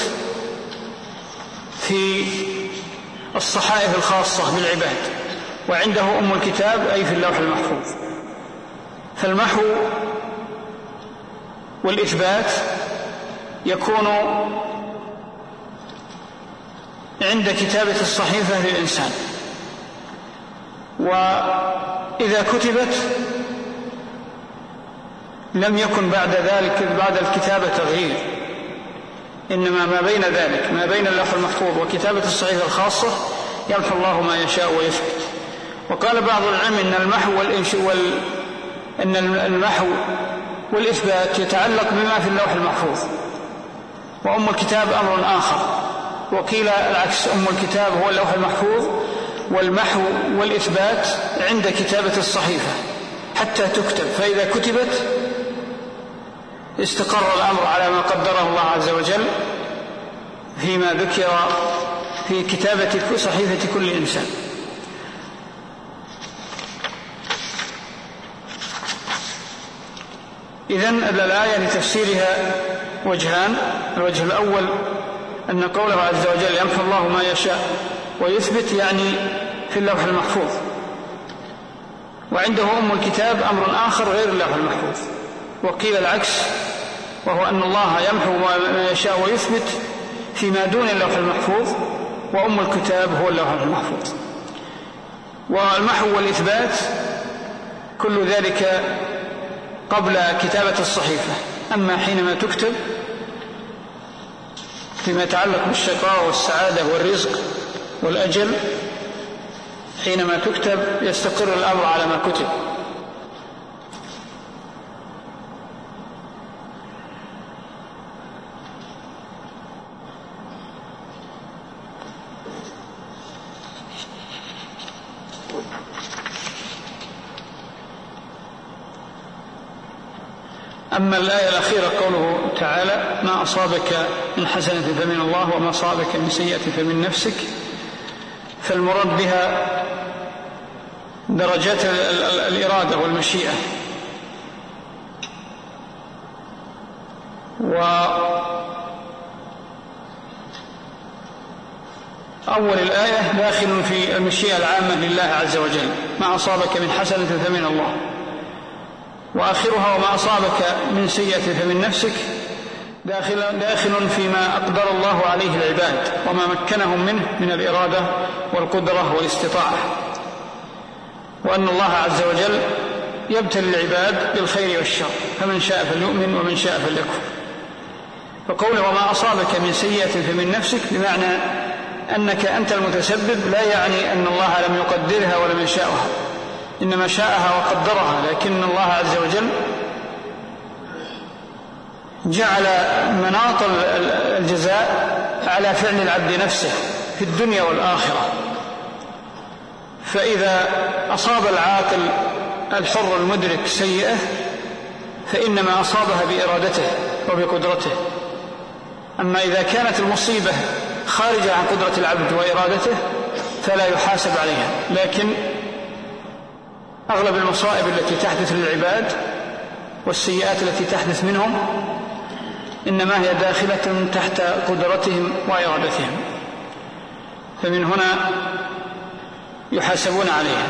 A: في الصحائف الخاصة بالعباد، وعنده أم الكتاب أي في اللوح المحفوظ. فالمحو والإثبات يكون عند كتابة الصحيفة للإنسان، وإذا كتبت لم يكن بعد ذلك بعد الكتابة تغيير، إنما ما بين ذلك ما بين اللوح المحفوظ وكتابة الصحيفة الخاصة يمحو الله ما يشاء ويثبت. وقال بعض العلم إن المحو وال... إن المحو والإثبات يتعلق بما في اللوح المحفوظ، وأم الكتاب أمر آخر. وقيل العكس، أم الكتاب هو اللوح المحفوظ، والمحو والإثبات عند كتابة الصحيفة حتى تكتب، فإذا كتبت استقر الأمر على ما قدره الله عز وجل فيما ذكر في كتابة صحيفة كل إنسان. إذن الآية لتفسيرها وجهان. الوجه الأول أن قوله عز وجل يمحو الله ما يشاء ويثبت يعني في اللوح المحفوظ، وعنده أم الكتاب أمر آخر غير اللوح المحفوظ. وقيل العكس، وهو أن الله يمحو ما يشاء ويثبت فيما دون اللوح المحفوظ، وأم الكتاب هو اللوح المحفوظ. والمحو والإثبات كل ذلك قبل كتابة الصحيفة. أما حينما تكتب فيما يتعلق بالشقاء والسعادة والرزق والأجل، حينما تكتب يستقر الأمر على ما كتب. أما الآية الأخيرة قوله تعالى ما أصابك من حسنة فمن الله وما أصابك من سيئة فمن نفسك، فالمراد بها درجات الإرادة والمشيئة. وأول الآية داخل في المشيئة العامة لله عز وجل، ما أصابك من حسنة فمن الله، وآخرها وما أصابك من سيئة فمن نفسك داخل, داخل فيما أقدر الله عليه العباد وما مكنهم منه من الإرادة والقدرة والاستطاعة، وأن الله عز وجل يبتلي العباد بالخير والشر، فمن شاء فليؤمن ومن شاء فليكفر. فقوله وما أصابك من سيئة فمن نفسك بمعنى أنك أنت المتسبب، لا يعني أن الله لم يقدرها ولم يشاءها، إنما شاءها وقدرها، لكن الله عز وجل جعل مناط الجزاء على فعل العبد نفسه في الدنيا والآخرة. فإذا أصاب العاقل الحر المدرك سيئة فإنما أصابها بإرادته وبقدرته، أما إذا كانت المصيبة خارجة عن قدرة العبد وإرادته فلا يحاسب عليها. لكن أغلب المصائب التي تحدث للعباد والسيئات التي تحدث منهم إنما هي داخلة تحت قدرتهم وإرادتهم، فمن هنا يحاسبون عليها.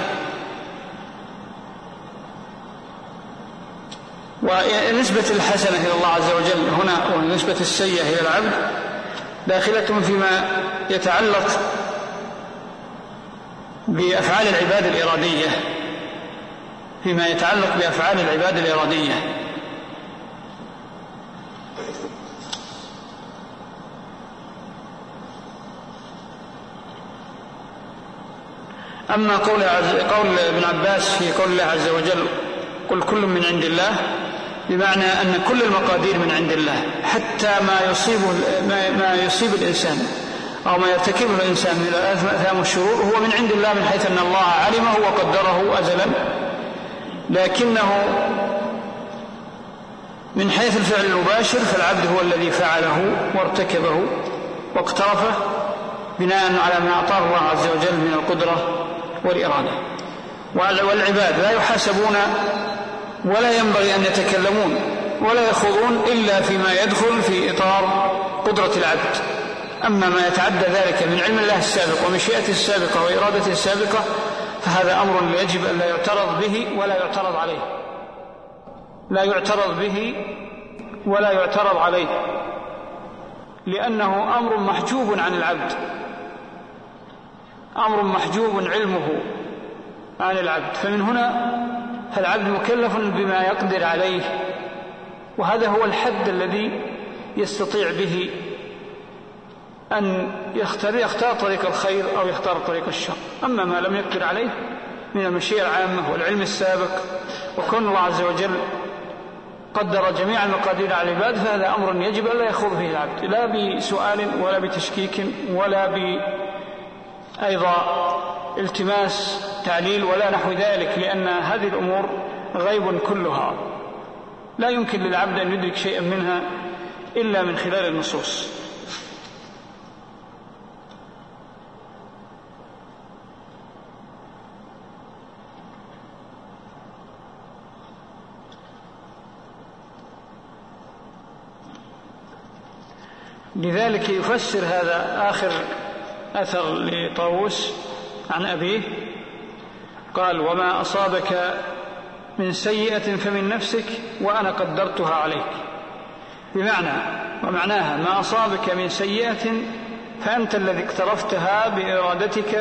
A: ونسبة الحسنة إلى الله عز وجل هنا ونسبة السيئة إلى العبد داخلة فيما يتعلق بأفعال العباد الإرادية فيما يتعلق بأفعال العباد الإرادية. أما قول, قول ابن عباس في قول الله عز وجل قل كل من عند الله، بمعنى أن كل المقادير من عند الله، حتى ما يصيب, ما يصيب الإنسان أو ما يرتكبه الإنسان من الآثام والشرور هو من عند الله، من حيث أن الله علمه وقدره أزلا، لكنه من حيث الفعل المباشر فالعبد هو الذي فعله وارتكبه واقترفه بناء على ما أعطاه الله عز وجل من القدرة والإرادة. والعباد لا يحاسبون ولا ينبغي أن يتكلمون ولا يخوضون إلا فيما يدخل في إطار قدرة العبد. أما ما يتعدى ذلك من علم الله السابق ومشيئته السابقة وإرادته السابقة فهذا أمر يجب أن لا يعترض به ولا يعترض عليه، لا يعترض به ولا يعترض عليه، لأنه أمر محجوب عن العبد، أمر محجوب علمه عن العبد. فمن هنا فالعبد مكلف بما يقدر عليه، وهذا هو الحد الذي يستطيع به أن يختار, يختار طريق الخير أو يختار طريق الشر. أما ما لم يقدر عليه من المشيئة العامة والعلم السابق وكون الله عز وجل قدر جميع المقادير على العباد فهذا أمر يجب أن لا يخوض فيه العبد، لا بسؤال ولا بتشكيك ولا بأيضا التماس تعليل ولا نحو ذلك، لأن هذه الأمور غيب كلها لا يمكن للعبد أن يدرك شيئا منها إلا من خلال النصوص. لذلك يفسر هذا آخر أثر لطاووس عن أبيه قال وما أصابك من سيئة فمن نفسك وأنا قدرتها عليك، بمعنى ومعناها ما أصابك من سيئة فأنت الذي اقترفتها بإرادتك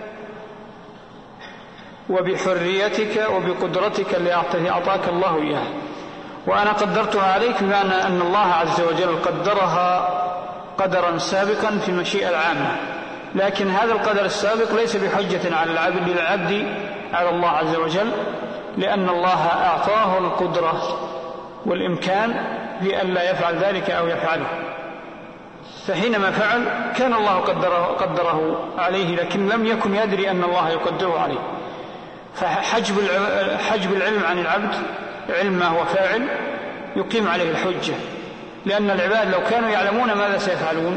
A: وبحريتك وبقدرتك اللي أعطاك الله إياها، وأنا قدرتها عليك بمعنى أن الله عز وجل قدرها قدرا سابقا في المشيئة العامة، لكن هذا القدر السابق ليس بحجة على العبد للعبد على الله عز وجل، لأن الله أعطاه القدرة والإمكان بأن لا يفعل ذلك أو يفعله، فحينما فعل كان الله قدره, قدره عليه، لكن لم يكن يدري أن الله يقدره عليه. فحجب حجب العلم عن العبد، علم ما هو فاعل، يقيم عليه الحجة، لأن العباد لو كانوا يعلمون ماذا سيفعلون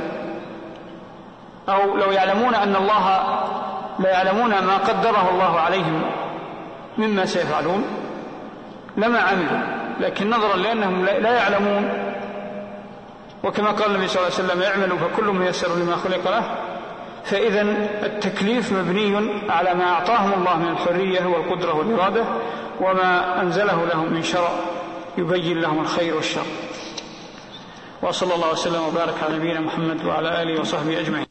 A: أو لو يعلمون أن الله لا يعلمون ما قدره الله عليهم مما سيفعلون لما عملوا، لكن نظرا لأنهم لا يعلمون، وكما قال النبي صلى الله عليه وسلم اعملوا فكل ميسر لما خلق له، فإذا التكليف مبني على ما أعطاهم الله من الحرية والقدرة والإرادة وما أنزله لهم من شرع يبين لهم الخير والشر. وصلى الله وسلم وبارك على نبينا محمد وعلى آله وصحبه أجمعين.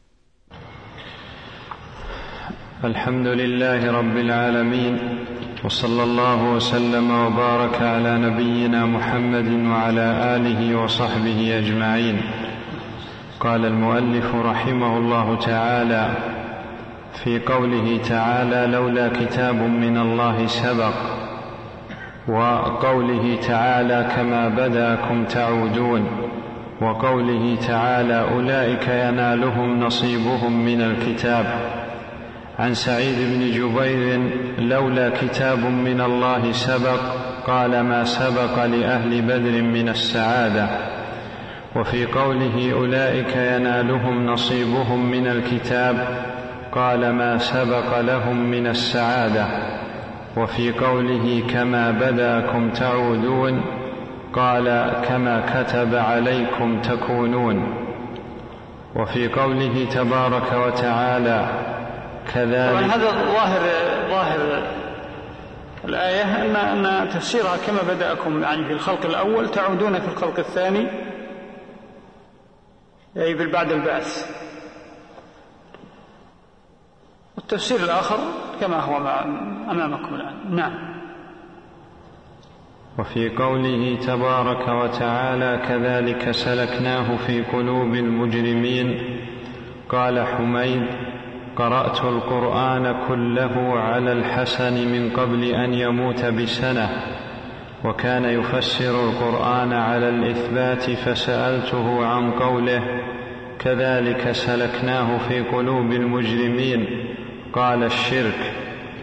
B: الحمد لله رب العالمين، وصلى الله وسلم وبارك على نبينا محمد وعلى آله وصحبه أجمعين. قال المؤلف رحمه الله تعالى في قوله تعالى لولا كتاب من الله سبق، وقوله تعالى كما بداكم تعودون، وقوله تعالى أولئك ينالهم نصيبهم من الكتاب. عن سعيد بن جبير لولا كتاب من الله سبق قال ما سبق لأهل بدر من السعادة. وفي قوله أولئك ينالهم نصيبهم من الكتاب قال ما سبق لهم من السعادة. وفي قوله كما بداكم تعودون قال كما كتب عليكم تكونون. وفي قوله تبارك وتعالى كذلك.
A: طبعا هذا ظاهر ظاهر الآية أن أن تفسيرها كما بدأكم يعني في الخلق الأول تعودون في الخلق الثاني أي في بعد البعث. والتفسير الآخر كما هو أمامكم الآن. نعم.
B: وفي قوله تبارك وتعالى كذلك سلكناه في قلوب المجرمين. قال حميد قرأت القرآن كله على الحسن من قبل أن يموت بسنة، وكان يفسر القرآن على الإثبات، فسألته عن قوله كذلك سلكناه في قلوب المجرمين قال الشرك.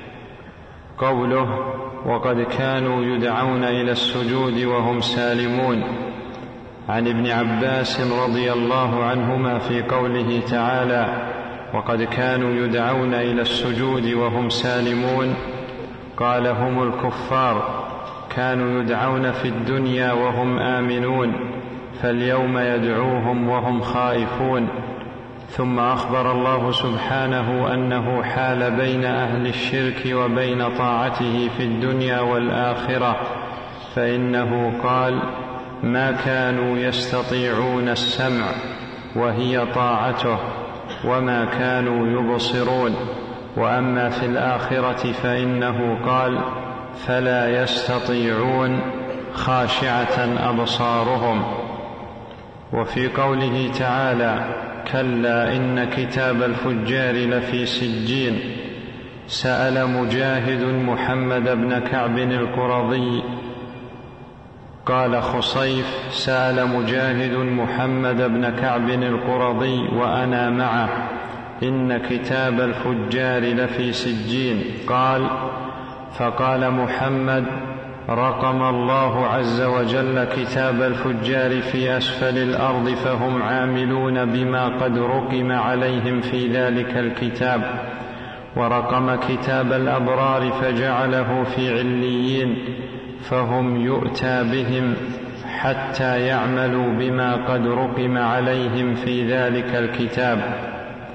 B: قوله وقد كانوا يدعون إلى السجود وهم سالمون. عن ابن عباس رضي الله عنهما في قوله تعالى وقد كانوا يدعون إلى السجود وهم سالمون قال هم الكفار كانوا يدعون في الدنيا وهم آمنون، فاليوم يدعوهم وهم خائفون. ثم أخبر الله سبحانه أنه حال بين أهل الشرك وبين طاعته في الدنيا والآخرة، فإنه قال ما كانوا يستطيعون السمع وهي طاعته، وما كانوا يبصرون. وأما في الآخرة فإنه قال فلا يستطيعون خاشعة أبصارهم. وفي قوله تعالى كلا إن كتاب الفجار لفي سجين. سأل مجاهد محمد بن كعب القرظي قال خصيف سأل مجاهد محمد بن كعب القرظي وأنا معه إن كتاب الفجار لفي سجين. قال فقال محمد رقم الله عز وجل كتاب الفجار في أسفل الأرض فهم عاملون بما قد رقم عليهم في ذلك الكتاب، ورقم كتاب الأبرار فجعله في عليين فهم يؤتى بهم حتى يعملوا بما قد رقم عليهم في ذلك الكتاب.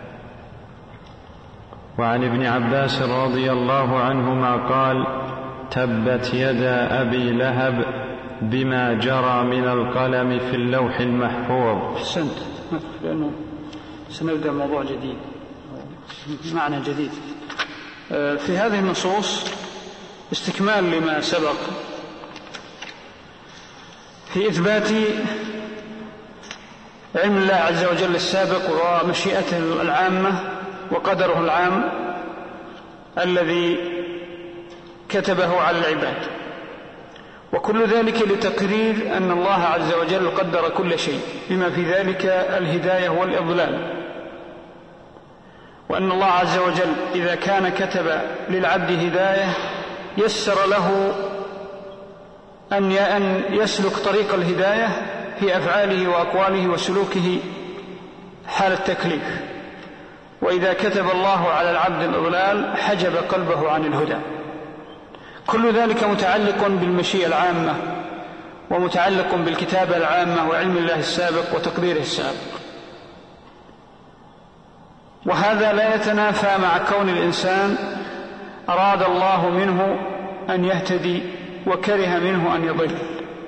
B: وعن ابن عباس رضي الله عنهما قال تبت يدا أبي لهب بما جرى من القلم في اللوح المحفوظ.
A: أحسنت، لأنه سنبدأ موضوع جديد معنى جديد في هذه النصوص، استكمال لما سبق في إثبات علم الله عز وجل السابق ومشيئته العامة وقدره العام الذي كتبه على العباد، وكل ذلك لتقرير أن الله عز وجل قدر كل شيء بما في ذلك الهداية والإضلال، وأن الله عز وجل إذا كان كتب للعبد هداية يسر له أن يسلك طريق الهداية في أفعاله وأقواله وسلوكه حال التكليف، وإذا كتب الله على العبد الإضلال حجب قلبه عن الهدى. كل ذلك متعلق بالمشيئة العامة ومتعلق بالكتابة العامة وعلم الله السابق وتقديره السابق، وهذا لا يتنافى مع كون الإنسان أراد الله منه أن يهتدي وكره منه أن يضل.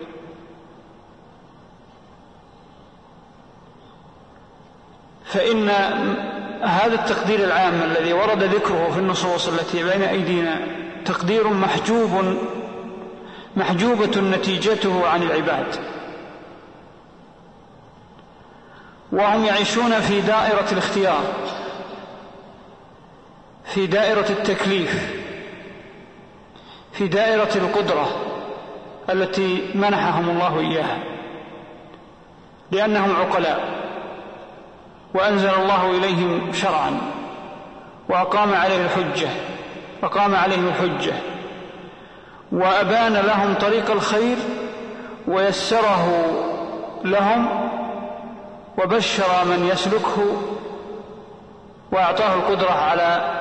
A: فإن هذا التقدير العام الذي ورد ذكره في النصوص التي بين أيدينا تقدير محجوب محجوبة نتيجته عن العباد، وهم يعيشون في دائرة الاختيار، في دائرة التكليف، في دائرة القدرة التي منحهم الله إياها لأنهم عقلاء، وأنزل الله إليهم شرعا وأقام عليه الحجة أقام عليهم الحجة وأبان لهم طريق الخير ويسره لهم وبشر من يسلكه وأعطاه القدرة على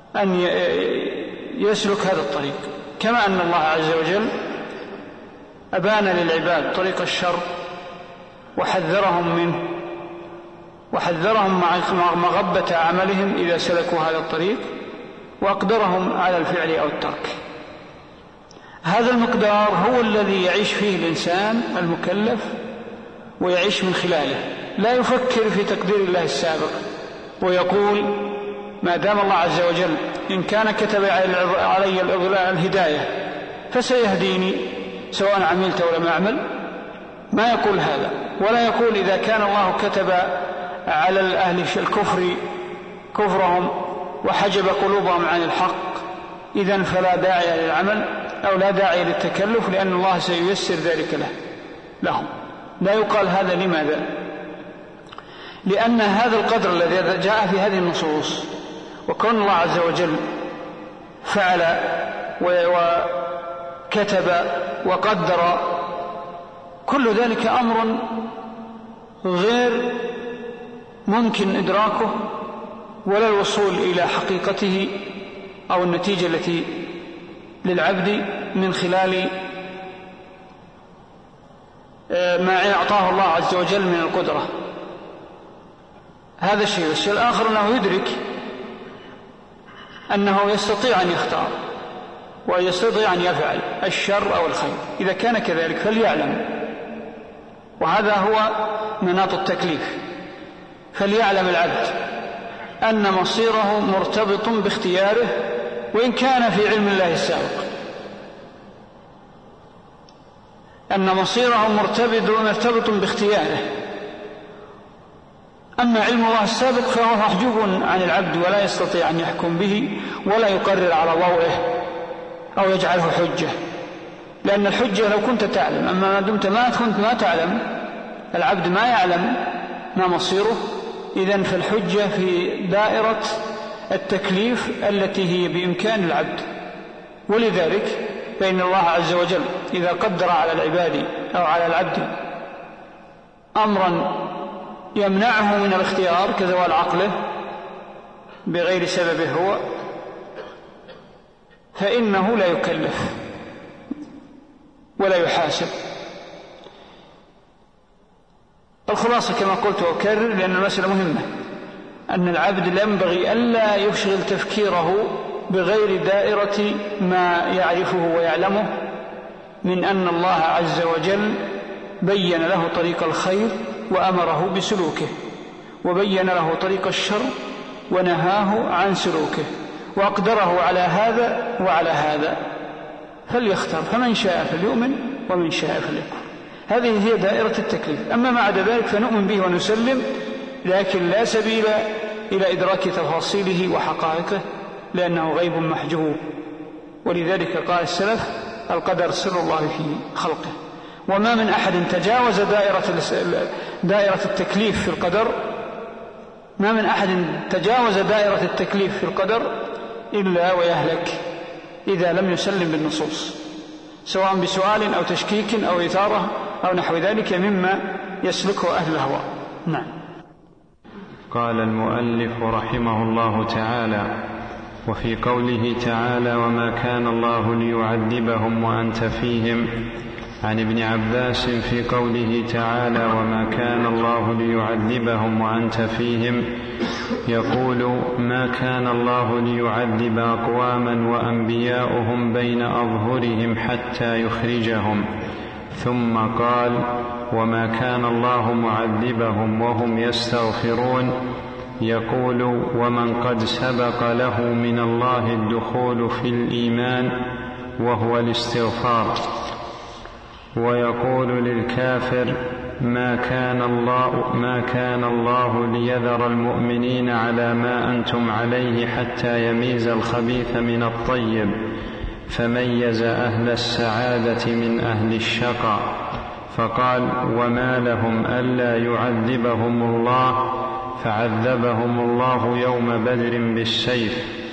A: أن يسلك هذا الطريق، كما أن الله عز وجل أبان للعباد طريق الشر وحذرهم منه، وحذرهم مع مغبة عملهم إذا سلكوا هذا الطريق، وأقدرهم على الفعل أو الترك. هذا المقدار هو الذي يعيش فيه الإنسان المكلف ويعيش من خلاله، لا يفكر في تقدير الله السابق ويقول ما دام الله عز وجل إن كان كتب علي الهداية فسيهديني سواء عملت ولا ما أعمل. ما يقول هذا، ولا يقول إذا كان الله كتب على أهل الكفر كفرهم وحجب قلوبهم عن الحق إذن فلا داعي للعمل أو لا داعي للتكلف لأن الله سييسر ذلك له لهم. لا يقال هذا. لماذا؟ لأن هذا القدر الذي جاء في هذه النصوص وكون الله عز وجل فعل وكتب وقدر، كل ذلك أمر غير ممكن إدراكه ولا الوصول إلى حقيقته أو النتيجة التي للعبد من خلال ما أعطاه الله عز وجل من القدرة. هذا الشيء. والشيء الآخر أنه يدرك أنه يستطيع أن يختار ويستطيع أن يفعل الشر أو الخير. إذا كان كذلك فليعلم، وهذا هو مناط التكليف، فليعلم العبد أن مصيره مرتبط باختياره وإن كان في علم الله السابق، أن مصيره مرتبط مرتبط باختياره. أما علم الله السابق فهو محجوب عن العبد ولا يستطيع أن يحكم به ولا يقرر على ضوئه أو يجعله حجة، لأن الحجة لو كنت تعلم، أما ما دمت ما كنت ما تعلم، العبد ما يعلم ما مصيره، إذن فالحجة في دائرة التكليف التي هي بإمكان العبد. ولذلك فإن الله عز وجل إذا قدر على العباد أو على العبد أمرا يمنعه من الاختيار كزوال عقله بغير سببه هو، فإنه لا يكلف ولا يحاسب. الخلاصة كما قلت وأكرر لأن المسألة مهمة، أن العبد لا ينبغي ألا يشغل تفكيره بغير دائرة ما يعرفه ويعلمه من أن الله عز وجل بين له طريق الخير وأمره بسلوكه، وبين له طريق الشر ونهاه عن سلوكه، وأقدره على هذا وعلى هذا، فليختار، فمن شاء فليؤمن ومن شاء فليكفر. هذه هي دائرة التكليف. أما ما عدا ذلك فنؤمن به ونسلم، لكن لا سبيل إلى إدراك تفاصيله وحقائقه لأنه غيب محجوب. ولذلك قال السلف القدر سر الله في خلقه. وما من أحد تجاوز دائرة دائرة التكليف في القدر ما من أحد تجاوز دائرة التكليف في القدر إلا ويهلك إذا لم يسلم بالنصوص، سواء بسؤال أو تشكيك أو إثارة أو نحو ذلك مما يسلكه أهل الهوى. نعم.
B: قال المؤلف رحمه الله تعالى: وفي قوله تعالى: وما كان الله ليعذبهم وأنت فيهم، عن ابن عباس في قوله تعالى: وما كان الله ليعذبهم وأنت فيهم، يقول: ما كان الله ليعذب أقواما وأنبياؤهم بين أظهرهم حتى يخرجهم. ثم قال: وما كان الله معذبهم وهم يستغفرون، يقول: ومن قد سبق له من الله الدخول في الإيمان وهو الاستغفار. ويقول للكافر: ما كان الله ما كان الله ليذر المؤمنين على ما أنتم عليه حتى يميز الخبيث من الطيب، فميز أهل السعادة من أهل الشقاء. فقال: وما لهم ألا يعذبهم الله، فعذبهم الله يوم بدر بالسيف.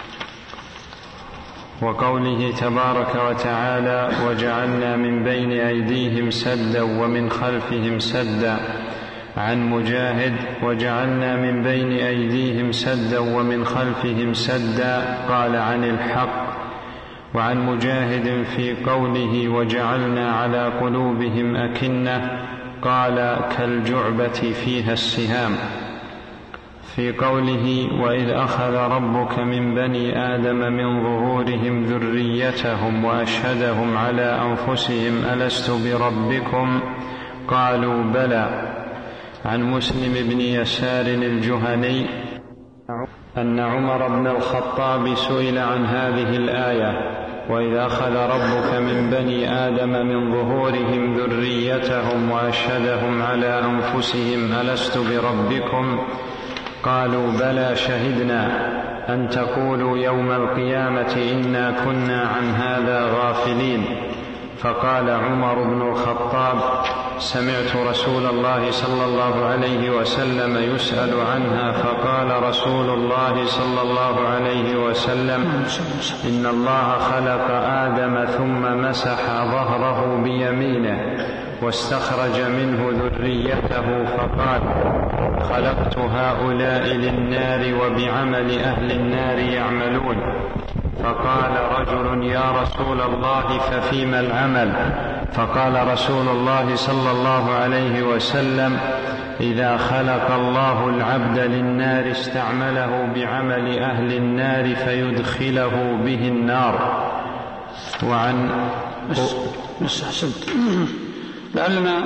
B: وقوله تبارك وتعالى: وجعلنا من بين أيديهم سدا ومن خلفهم سدا. عن مجاهد: وجعلنا من بين أيديهم سدا ومن خلفهم سدا، قال عن الحق. وعن مجاهد في قوله وجعلنا على قلوبهم أكنة قال كالجعبة فيها السهام. في قوله وإذ أخذ ربك من بني آدم من ظهورهم ذريتهم وأشهدهم على أنفسهم ألست بربكم قالوا بلى. عن مسلم بن يسار الجهني أن عمر بن الخطاب سئل عن هذه الآية وإذا أخذ ربك من بني آدم من ظهورهم ذريتهم وأشهدهم على أنفسهم ألست بربكم قالوا بلى شهدنا أن تقولوا يوم القيامة إنا كنا عن هذا غافلين. فقال عمر بن الخطاب سمعت رسول الله صلى الله عليه وسلم يسأل عنها فقال رسول الله صلى الله عليه وسلم إن الله خلق آدم ثم مسح ظهره بيمينه واستخرج منه ذريته فقال خلقت هؤلاء للنار وبعمل أهل النار يعملون. فقال رجل يا رسول الله ففيما العمل؟ فقال رسول الله صلى الله عليه وسلم إذا خلق الله العبد للنار استعمله بعمل أهل النار فيدخله به النار. وعن
A: بس بس أحسنت. لعلنا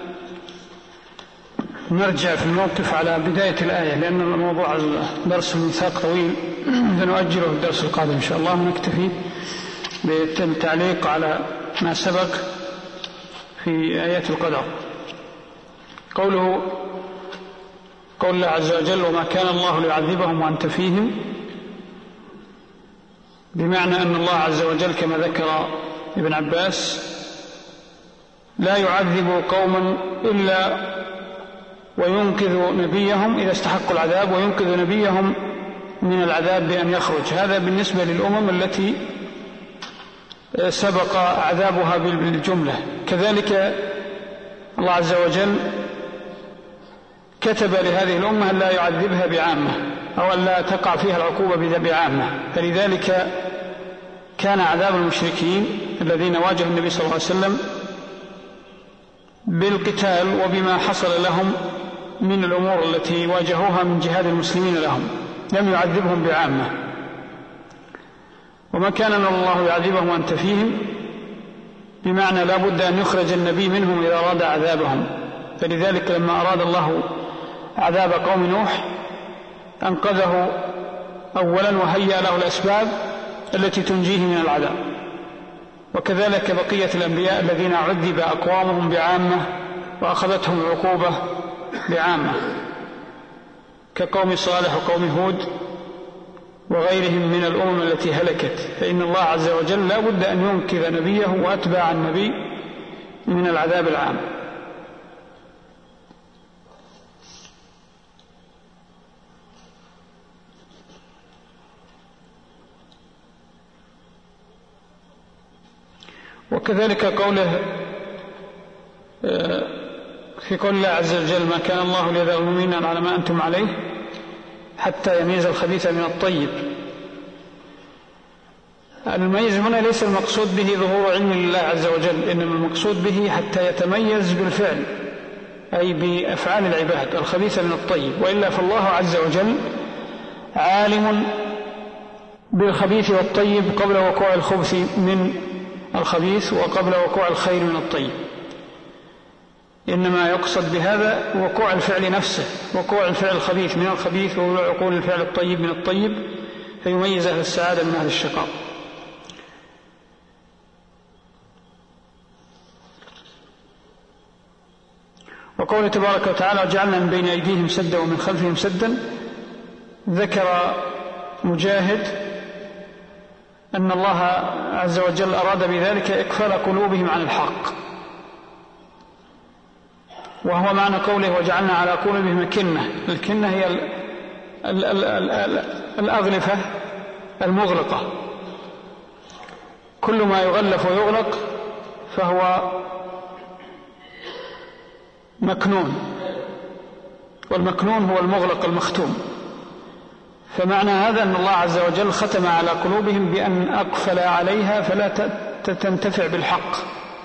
A: نرجع في الموقف على بداية الآية لأن الموضوع الدرس الميثاق طويل فنؤجله الدرس القادم إن شاء الله ونكتفي بالتعليق على ما سبق في آيات القدر. قوله قول الله عز وجل وما كان الله ليعذبهم وأنت فيهم، بمعنى أن الله عز وجل كما ذكر ابن عباس لا يعذب قوما إلا وينقذ نبيهم إذا استحقوا العذاب وينقذ نبيهم من العذاب بأن يخرج. هذا بالنسبة للأمم التي سبق عذابها بالجملة. كذلك الله عز وجل كتب لهذه الأمة أن لا يعذبها بعامة أو أن لا تقع فيها العقوبة بعامة، فلذلك كان عذاب المشركين الذين واجهوا النبي صلى الله عليه وسلم بالقتال وبما حصل لهم من الأمور التي واجهوها من جهاد المسلمين لهم لم يعذبهم بعامة. وما كان الله يعذبهم وأنت فيهم بمعنى لا بد أن يخرج النبي منهم إذا أراد عذابهم. فلذلك لما أراد الله عذاب قوم نوح أنقذه أولا وهيأ له الأسباب التي تنجيه من العذاب. وكذلك بقية الأنبياء الذين عذب أقوامهم بعامة وأخذتهم العقوبة بعامة كقوم صالح وقوم هود وغيرهم من الأمم التي هلكت. فإن الله عز وجل لا بد أن ينقذ نبيه وأتباع النبي من العذاب العام. وكذلك قوله في قول الله عز وجل ما كان الله ليذر المؤمنين على ما أنتم عليه حتى يميز الخبيث من الطيب. المميز هنا ليس المقصود به ظهور علم لله عز وجل، إنما المقصود به حتى يتميز بالفعل أي بأفعال العباد الخبيث من الطيب. وإلا فالله عز وجل عالم بالخبيث والطيب قبل وقوع الخبث من الخبيث وقبل وقوع الخير من الطيب. إنما يقصد بهذا وقوع الفعل نفسه، وقوع الفعل الخبيث من الخبيث ووقوع الفعل الطيب من الطيب، فيميز أهل السعادة من أهل الشقاء. وقوله تبارك وتعالى وجعلنا من بين أيديهم سدا ومن خلفهم سدا، ذكر مجاهد أن الله عز وجل أراد بذلك إقفال قلوبهم عن الحق، وهو معنى قوله وجعلنا على قلوبهم أكنة. الكنة هي ال ال ال ال ال الأغلفة المغلقة، كل ما يغلف ويغلق فهو مكنون، والمكنون هو المغلق المختوم. فمعنى هذا أن الله عز وجل ختم على قلوبهم بأن أقفل عليها فلا تنتفع بالحق،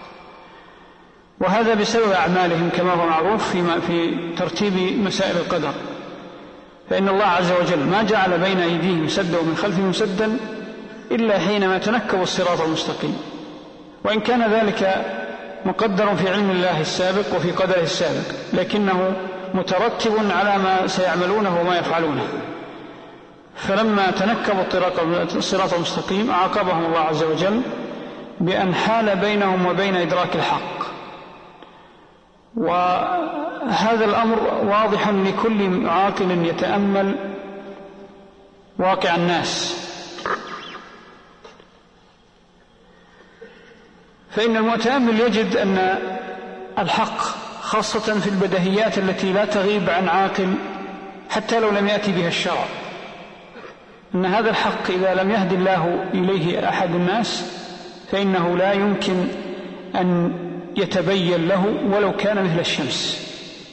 A: وهذا بسبب أعمالهم كما هو معروف في ترتيب مسائل القدر. فإن الله عز وجل ما جعل بين أيديهم سدا ومن خلفهم سدا إلا حينما تنكبوا الصراط المستقيم، وإن كان ذلك مقدر في علم الله السابق وفي قدره السابق، لكنه مترتب على ما سيعملونه وما يفعلونه. فلما تنكبوا الصراط المستقيم عاقبهم الله عز وجل بأن حال بينهم وبين إدراك الحق، وهذا الأمر واضح لكل عاقل يتأمل واقع الناس. فإن المتأمل يجد أن الحق خاصة في البديهيات التي لا تغيب عن عاقل حتى لو لم يأتي بها الشرع، أن هذا الحق إذا لم يهدي الله إليه أحد الناس فإنه لا يمكن أن يتبين له ولو كان مثل الشمس.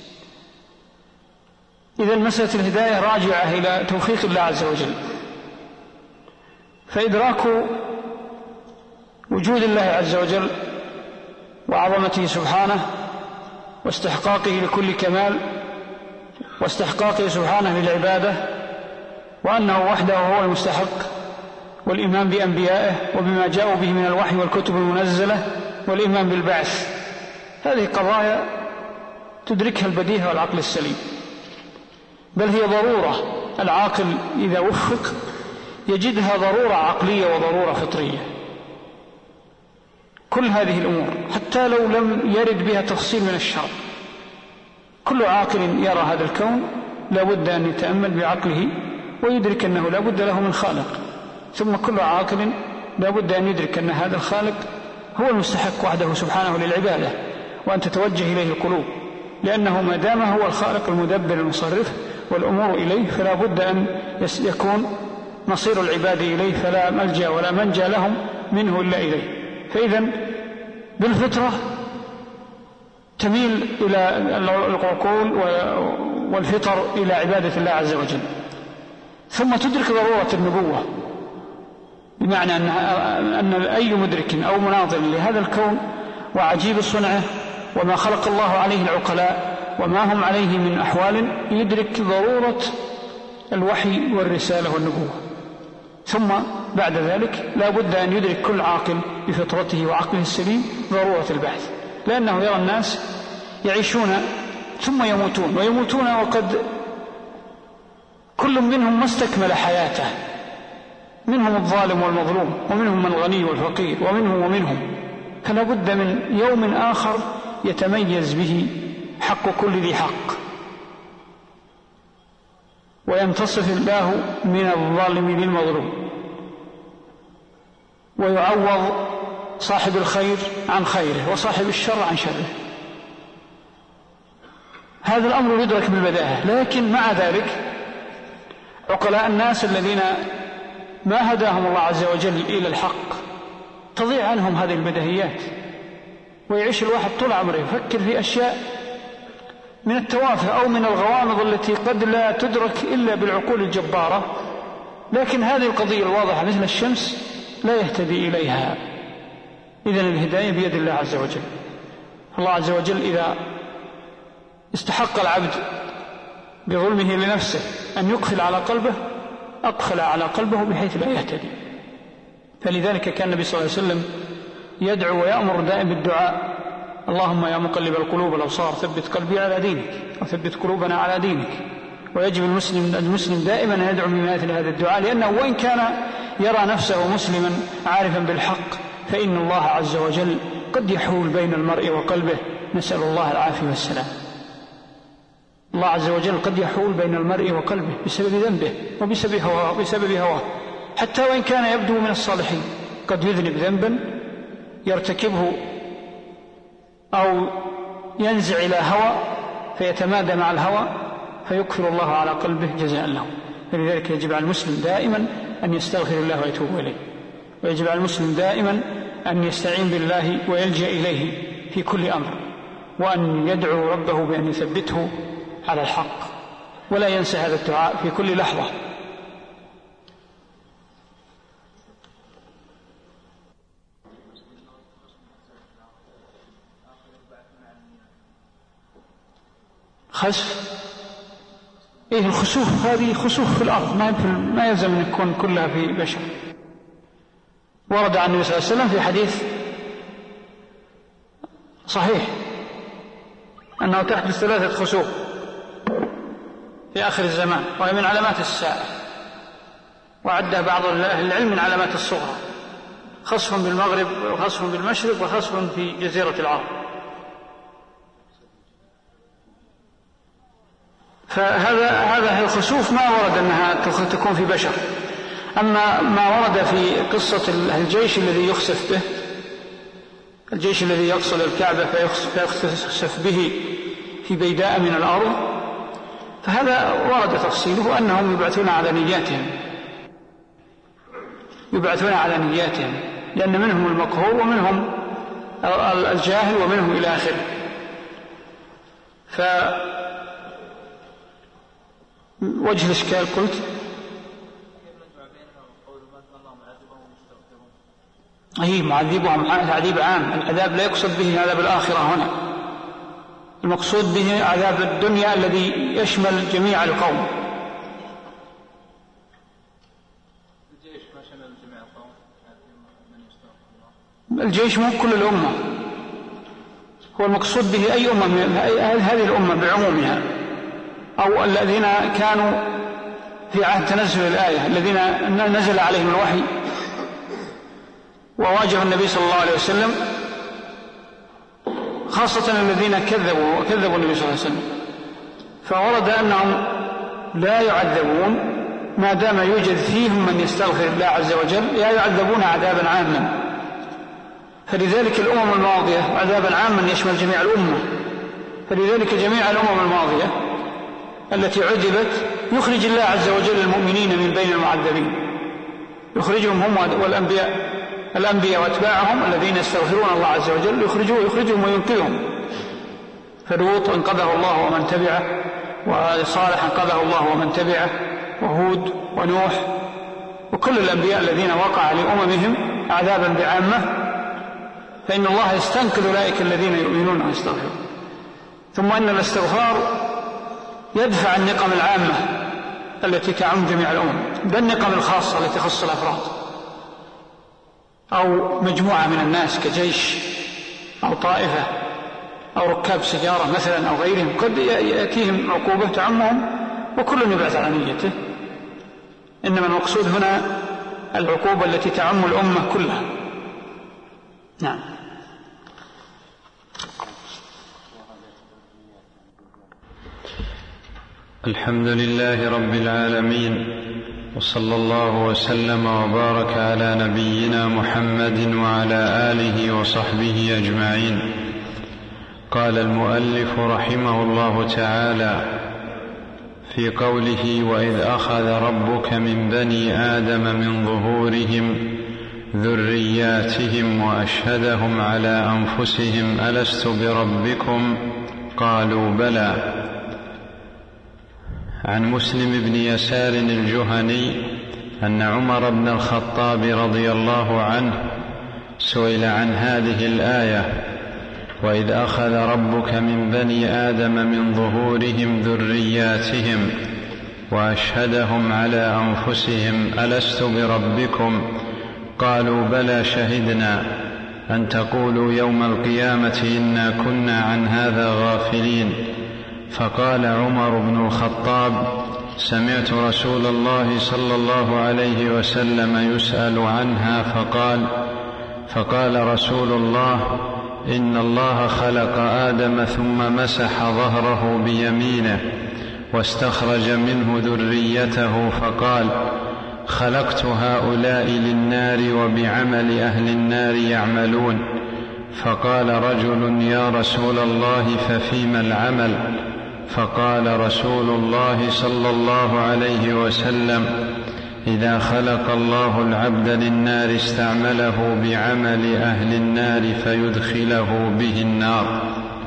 A: إذا مسألة الهداية راجعة إلى توفيق الله عز وجل، فإدراك وجود الله عز وجل وعظمته سبحانه واستحقاقه لكل كمال واستحقاقه سبحانه للعبادة وأنه وحده هو المستحق، والإيمان بأنبيائه وبما جاءوا به من الوحي والكتب المنزلة والإيمان بالبعث، هذه قضايا تدركها البديهة والعقل السليم، بل هي ضرورة. العاقل إذا وفق يجدها ضرورة عقلية وضرورة فطرية. كل هذه الأمور حتى لو لم يرد بها تفصيل من الشرع، كل عاقل يرى هذا الكون لا بد أن يتأمل بعقله ويدرك أنه لا بد له من خالق، ثم كل عاقل لا بد أن يدرك أن هذا الخالق هو المستحق وحده سبحانه للعبادة وأن تتوجه إليه القلوب، لأنه ما دام هو الخالق المدبر المصرف والأمور إليه فلا بد أن يكون مصير العباد إليه، فلا ملجأ ولا منجى لهم منه إلا إليه. فإذا بالفطرة تميل إلى العقول والفطر إلى عبادة الله عز وجل، ثم تدرك ضرورة النبوة، بمعنى أن, أن أي مدرك أو مناظر لهذا الكون وعجيب صنعه وما خلق الله عليه العقلاء وما هم عليه من أحوال يدرك ضرورة الوحي والرسالة والنبوة. ثم بعد ذلك لا بد أن يدرك كل عاقل بفطرته وعقله السليم ضرورة البحث، لأنه يرى الناس يعيشون ثم يموتون، ويموتون وقد كل منهم ما استكمل حياته، منهم الظالم والمظلوم ومنهم من الغني والفقير ومنهم ومنهم، فلا بد من يوم آخر يتميز به حق كل ذي حق، وينتصف الله من الظالم للمظلوم، ويعوض صاحب الخير عن خيره وصاحب الشر عن شره. هذا الأمر يدرك بالبداهة، لكن مع ذلك عقلاء الناس الذين ما هداهم الله عز وجل إلى الحق تضيع عنهم هذه البديهيات، ويعيش الواحد طول عمره يفكر في أشياء من التوافه أو من الغوامض التي قد لا تدرك إلا بالعقول الجبارة، لكن هذه القضية الواضحة مثل الشمس لا يهتدي إليها. إذن الهداية بيد الله عز وجل. الله عز وجل إذا استحق العبد بظلمه لنفسه أن يقفل على قلبه أقفل على قلبه بحيث لا يهتدي. فلذلك كان النبي صلى الله عليه وسلم يدعو ويأمر دائم بالدعاء: اللهم يا مقلب القلوب والأبصار ثبت قلبي على دينك وثبت قلوبنا على دينك. ويجب المسلم المسلم دائما أن يدعو بمثل هذا الدعاء، لأنه وإن كان يرى نفسه مسلما عارفا بالحق فإن الله عز وجل قد يحول بين المرء وقلبه، نسأل الله العافية والسلام. الله عز وجل قد يحول بين المرء وقلبه بسبب ذنبه وبسبب هواه, بسبب هواه حتى وإن كان يبدو من الصالحين، قد يذنب ذنبا يرتكبه أو ينزع إلى هوى فيتمادى مع الهوى فيكفر الله على قلبه جزاء له. فلذلك يجب على المسلم دائما أن يستغفر الله ويتوب إليه، ويجب على المسلم دائما أن يستعين بالله ويلجأ إليه في كل أمر، وأن يدعو ربه بأن يثبته على الحق، ولا ينسى هذا الدعاء في كل لحظة. خسف إيه الخسوف، هذه خسوف في الأرض، ما, ما يلزم أن يكون كلها في بشر. ورد عن النبي صلى الله عليه وسلم في حديث صحيح أنه تحدث ثلاثة خسوف في آخر الزمان، وهي من علامات الساعة، وعدها بعض أهل العلم من علامات الصغرى: خسف بالمغرب وخسف بالمشرق وخسف في جزيرة العرب. فهذا هذا الخسوف ما ورد أنها تكون في بشر. أما ما ورد في قصة الجيش الذي يخسف به، الجيش الذي يقصد الكعبة فيخسف به في بيداء من الأرض، فهذا ورد تفصيله أنهم يبعثون على نياتهم، يبعثون على نياتهم، لأن منهم المقهور ومنهم الجاهل ومنهم إلى آخره. فوجه الإشكال قلت أي معذبهم تعذيب عام، العذاب لا يقصد به عذاب الآخرة هنا، المقصود به عذاب الدنيا الذي يشمل جميع القوم. الجيش مو كل الأمة، هو المقصود به أي أمة من هذه الأمة بعمومها، أو الذين كانوا في عهد تنزل الآية، الذين نزل عليهم الوحي وواجهوا النبي صلى الله عليه وسلم، خاصة الذين كذبوا وكذبوا النبي صلى الله عليه وسلم. فورد أنهم لا يعذبون ما دام يوجد فيهم من يستغفر الله عز وجل، لا يعذبون عذابا عاما. فلذلك الأمم الماضية عذابا عاما يشمل جميع الأمة، فلذلك جميع الأمم الماضية التي عذبت يخرج الله عز وجل المؤمنين من بين المعذبين، يخرجهم هم والأنبياء الأنبياء واتباعهم الذين يستغفرون الله عز وجل، يخرجوه يخرجهم وينقذهم. فلوط انقذه الله ومن تبعه، وصالح انقذه الله ومن تبعه، وهود ونوح وكل الأنبياء الذين وقع لأممهم عذابا بعامة، فإن الله يستنقذ أولئك الذين يؤمنون ويستغفرون. ثم أن الاستغفار يدفع النقم العامة التي تعم جميع الأمم بالنقم الخاصة التي تخص الأفراد أو مجموعة من الناس كجيش أو طائفة أو ركاب سيارة مثلا أو غيرهم، قد يأتيهم عقوبة تعمهم وكل يبعث على نيته. إنما المقصود هنا العقوبة التي تعم الأمة كلها. نعم.
B: الحمد لله رب العالمين، وصلى الله وسلم وبارك على نبينا محمد وعلى آله وصحبه أجمعين. قال المؤلف رحمه الله تعالى في قوله: وإذ أخذ ربك من بني آدم من ظهورهم ذرياتهم وأشهدهم على أنفسهم ألست بربكم قالوا بلى. عن مسلم بن يسار الجهني أن عمر بن الخطاب رضي الله عنه سئل عن هذه الآية: وإذ أخذ ربك من بني آدم من ظهورهم ذرياتهم وأشهدهم على أنفسهم ألست بربكم قالوا بلى شهدنا أن تقولوا يوم القيامة إنا كنا عن هذا غافلين. فقال عمر بن الخطاب: سمعت رسول الله صلى الله عليه وسلم يسأل عنها فقال فقال رسول الله: إن الله خلق آدم ثم مسح ظهره بيمينه واستخرج منه ذريته فقال: خلقت هؤلاء للنار وبعمل أهل النار يعملون. فقال رجل: يا رسول الله ففيما العمل؟ فقال رسول الله صلى الله عليه وسلم: إذا خلق الله العبد للنار استعمله بعمل أهل النار فيدخله به النار.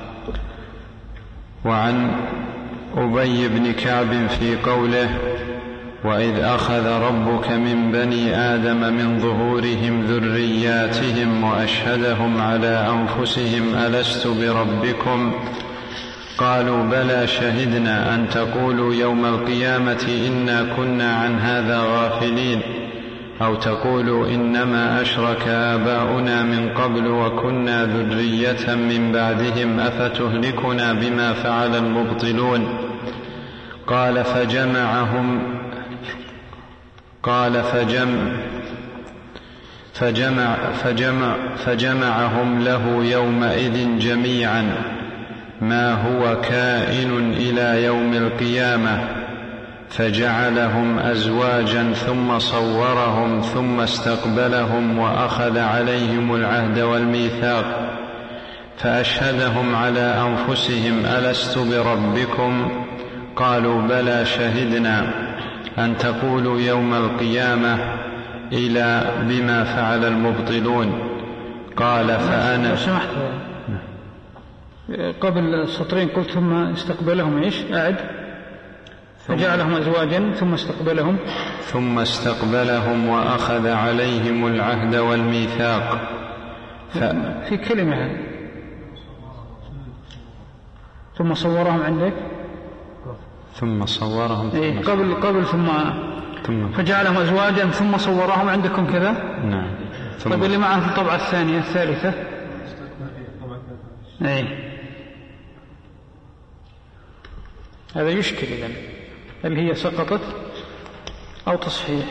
B: وعن أبي بن كعب في قوله: وإذ أخذ ربك من بني آدم من ظهورهم ذرياتهم وأشهدهم على أنفسهم ألست بربكم قالوا بلى شهدنا أن تقولوا يوم القيامة إنا كنا عن هذا غافلين، أو تقولوا إنما أشرك آباؤنا من قبل وكنا ذرية من بعدهم أفتهلكنا بما فعل المبطلون. قال فجمعهم قال فجمع فجمع فجمع فجمعهم له يومئذ جميعا ما هو كائن إلى يوم القيامة، فجعلهم أزواجا ثم صورهم ثم استقبلهم وأخذ عليهم العهد والميثاق، فأشهدهم على أنفسهم ألست بربكم؟ قالوا بلى شهدنا أن تقولوا يوم القيامة إلى بما فعل المبطلون. قال فأنا
A: سمحت قبل السطرين قلت ثم استقبلهم إيش؟ أعد. فجعلهم أزواجا ثم استقبلهم
B: ثم استقبلهم وأخذ عليهم العهد والميثاق. ف...
A: في كلمة ثم صورهم عندك
B: ثم صورهم ثم
A: إيه قبل قبل ثم ثم فجعلهم أزواجا ثم صورهم عندكم كذا.
B: نعم.
A: طيب اللي معه في الطبعة الثانية الثالثة إيه هذا يشكل إذن، هل هي سقطت أو تصحيح؟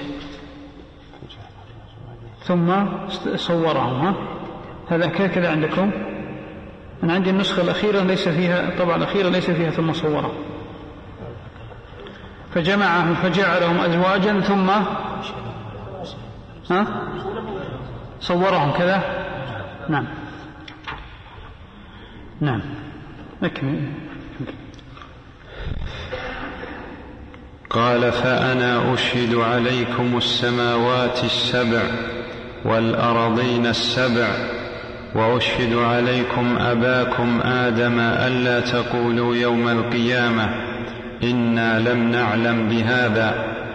A: ثم صورهم، ها هذا كذا عندكم. أنا عندي النسخة الأخيرة ليس فيها، الطبعة الأخيرة ليس فيها ثم صورهم. فجمعهم فجعلهم أزواجا ثم ها صورهم كذا. نعم نعم أكمل.
B: قال فأنا أشهد عليكم السماوات السبع والأرضين السبع وأشهد عليكم أباكم آدم ألا تقولوا يوم القيامة إنا لم نعلم بهذا،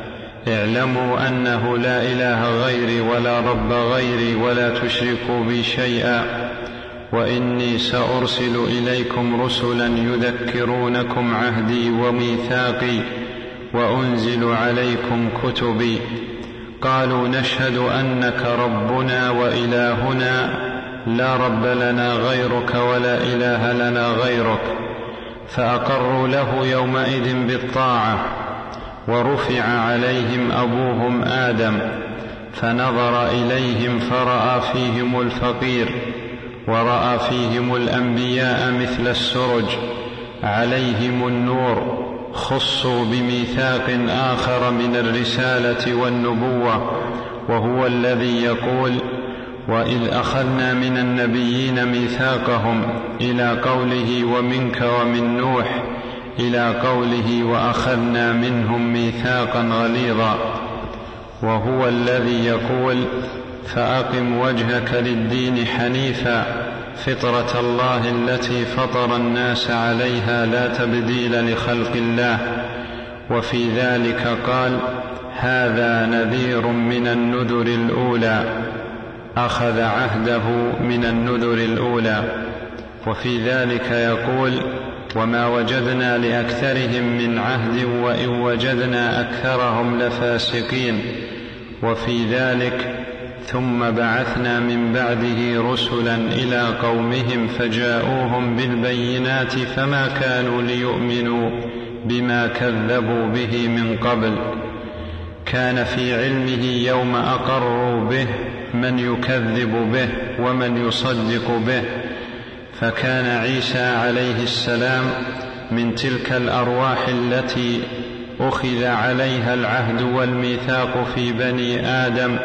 B: اعلموا أنه لا إله غيري ولا رب غيري ولا تشركوا بي شيئا، وإني سأرسل إليكم رسلا يذكرونكم عهدي وميثاقي وأنزل عليكم كتبي. قالوا نشهد أنك ربنا وإلهنا لا رب لنا غيرك ولا إله لنا غيرك. فأقروا له يومئذ بالطاعة. ورفع عليهم أبوهم آدم فنظر إليهم فرأى فيهم الفقير ورأى فيهم الأنبياء مثل السرج عليهم النور، خصوا بميثاق آخر من الرسالة والنبوة، وهو الذي يقول وإذ أخذنا من النبيين ميثاقهم إلى قوله ومنك ومن نوح إلى قوله وأخذنا منهم ميثاقا غليظا، وهو الذي يقول فأقم وجهك للدين حنيفا فطرة الله التي فطر الناس عليها لا تبديل لخلق الله. وفي ذلك قال هذا نذير من النذر الأولى، أخذ عهده من النذر الأولى. وفي ذلك يقول وما وجدنا لأكثرهم من عهد وإن وجدنا أكثرهم لفاسقين. وفي ذلك ثم بعثنا من بعده رسلا إلى قومهم فجاءوهم بالبينات فما كانوا ليؤمنوا بما كذبوا به من قبل. كان في علمه يوم أقروا به من يكذب به ومن يصدق به، فكان عيسى عليه السلام من تلك الأرواح التي أخذ عليها العهد والميثاق في بني آدم،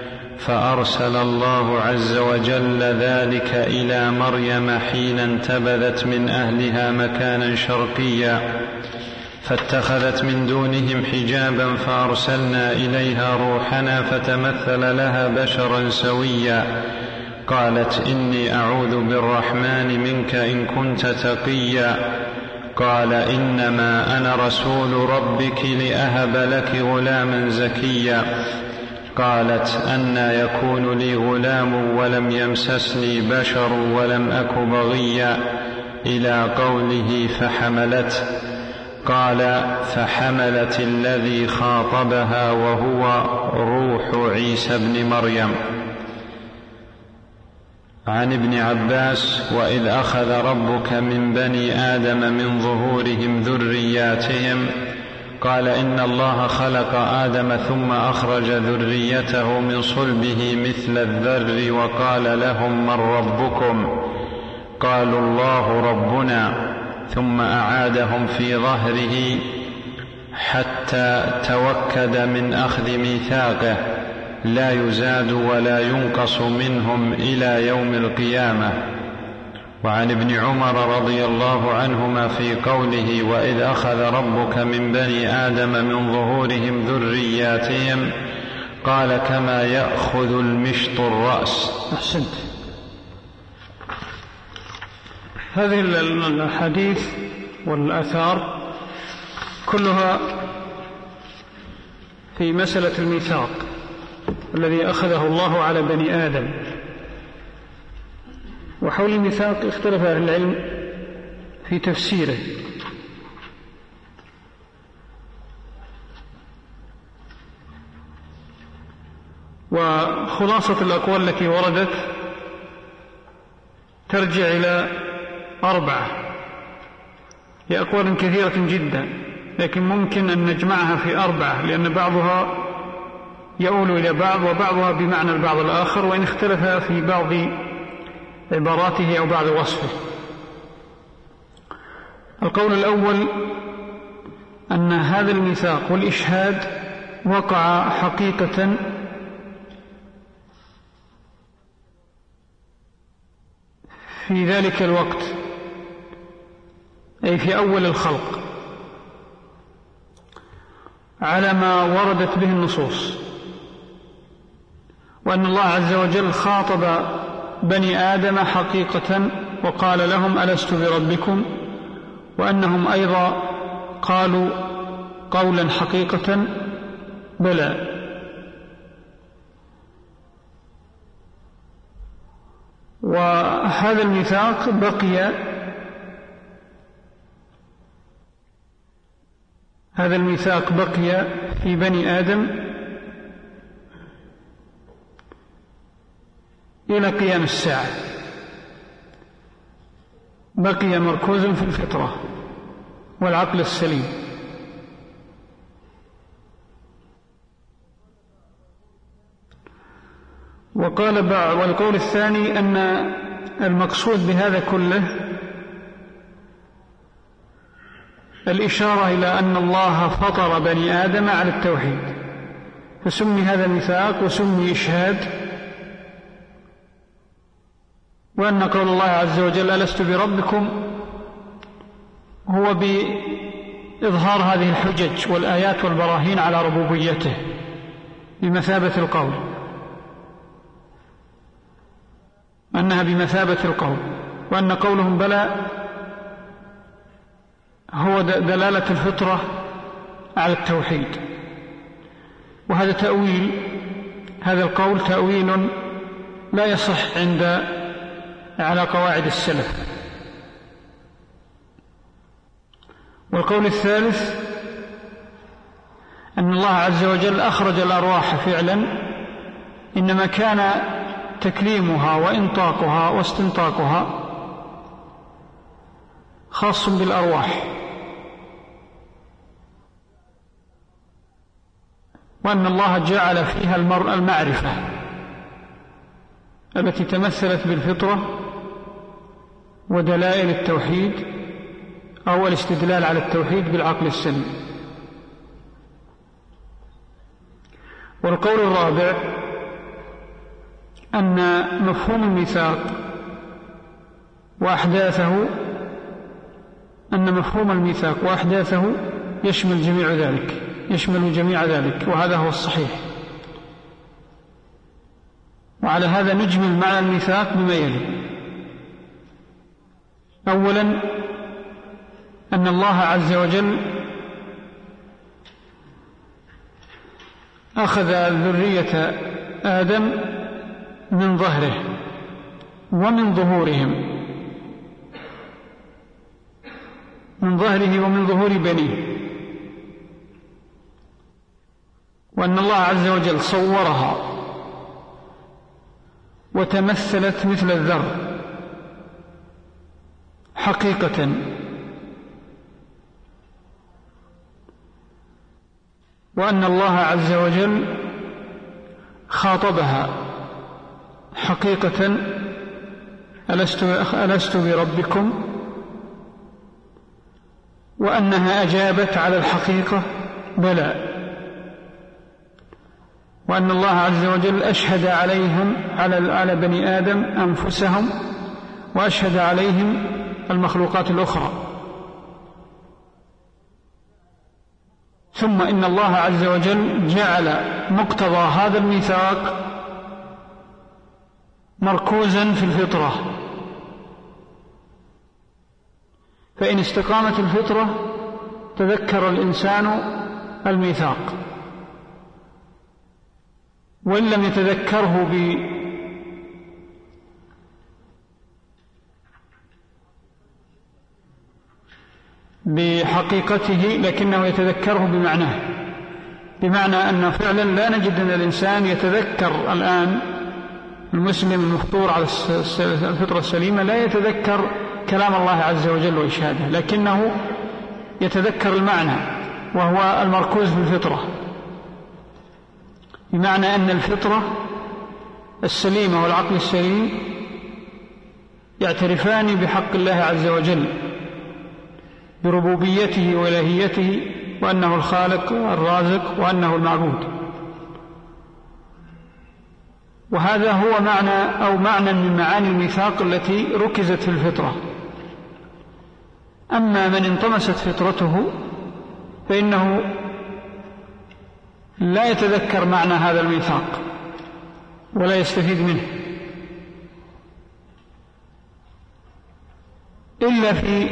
B: فأرسل الله عز وجل ذلك إلى مريم حين انتبذت من أهلها مكانا شرقيا، فاتخذت من دونهم حجابا فأرسلنا إليها روحنا فتمثل لها بشرا سويا. قالت إني أعوذ بالرحمن منك إن كنت تقيا. قال إنما أنا رسول ربك لأهب لك غلاما زكيا. قالت أنى يكون لي غلام ولم يمسسني بشر ولم أك بغيا. إلى قوله فحملته، قال فحملت الذي خاطبها وهو روح عيسى ابن مريم. عن ابن عباس: وإذ أخذ ربك من بني آدم من ظهورهم ذرياتهم، قال إن الله خلق آدم ثم أخرج ذريته من صلبه مثل الذر، وقال لهم من ربكم؟ قالوا الله ربنا، ثم أعادهم في ظهره حتى توكد من أخذ ميثاقه لا يزاد ولا ينقص منهم إلى يوم القيامة. وعن ابن عمر رضي الله عنهما في قوله: وإذ أخذ ربك من بني آدم من ظهورهم ذرياتهم، قال كما يأخذ المشط الرأس.
A: أحسنت. هذه الحديث والآثار كلها في مسألة الميثاق الذي أخذه الله على بني آدم. وحول الميثاق اختلف أهل العلم في تفسيره، وخلاصة الأقوال التي وردت ترجع إلى أربعة، هي أقوال كثيرة جدا، لكن ممكن أن نجمعها في أربعة، لأن بعضها يؤول إلى بعض وبعضها بمعنى البعض الآخر، وإن اختلف في بعض عباراته أو بعض وصفه. القول الأول أن هذا الميثاق والإشهاد وقع حقيقة في ذلك الوقت، أي في أول الخلق، على ما وردت به النصوص، وأن الله عز وجل خاطب بني آدم حقيقة وقال لهم ألست بربكم، وأنهم أيضا قالوا قولا حقيقة بلى. وهذا الميثاق بقي هذا الميثاق بقي في بني آدم إلى قيام الساعة، بقي مركوزا في الفطرة والعقل السليم. وقال بعض، والقول الثاني أن المقصود بهذا كله الإشارة إلى أن الله فطر بني آدم على التوحيد، فسمي هذا الميثاق وسمي إشهاد، وأن قول الله عز وجل ألست بربكم هو بإظهار هذه الحجج والآيات والبراهين على ربوبيته بمثابة القول، أنها بمثابة القول، وأن قولهم بلى هو دلالة الفطرة على التوحيد. وهذا تأويل، هذا القول تأويل لا يصح عند على قواعد السلف. والقول الثالث أن الله عز وجل أخرج الأرواح فعلا، إنما كان تكليمها وإنطاقها واستنطاقها خاص بالأرواح، وأن الله جعل فيها المعرفة التي تمثلت بالفطرة ودلائل التوحيد أو الاستدلال على التوحيد بالعقل السليم. والقول الرابع أن مفهوم الميثاق وأحداثه أن مفهوم الميثاق وأحداثه يشمل جميع ذلك، يشمل جميع ذلك، وهذا هو الصحيح. وعلى هذا نجمل معنى الميثاق بما يلي: أولا أن الله عز وجل أخذ ذرية آدم من ظهره ومن ظهورهم، من ظهره ومن ظهور بنيه، وأن الله عز وجل صورها وتمثلت مثل الذر حقيقة، وأن الله عز وجل خاطبها حقيقة: ألست, ألست بربكم؟ وأنها أجابت على الحقيقة: بلى. وأن الله عز وجل أشهد عليهم على بني آدم أنفسهم، وأشهد عليهم المخلوقات الأخرى. ثم إن الله عز وجل جعل مقتضى هذا الميثاق مركوزا في الفطرة، فإن استقامت الفطرة تذكر الإنسان الميثاق، وإن لم يتذكره ب بحقيقته لكنه يتذكره بمعناه، بمعنى أن فعلا لا نجد أن الإنسان يتذكر الآن، المسلم المفطور على الفطرة السليمة لا يتذكر كلام الله عز وجل وإشهاده، لكنه يتذكر المعنى وهو المركوز في الفطرة، بمعنى أن الفطرة السليمة والعقل السليم يعترفان بحق الله عز وجل، بربوبيته وإلهيته، وأنه الخالق والرازق وأنه المعبود. وهذا هو معنى أو معنى من معاني الميثاق التي ركزت في الفطرة. أما من انطمست فطرته فإنه لا يتذكر معنى هذا الميثاق ولا يستفيد منه إلا في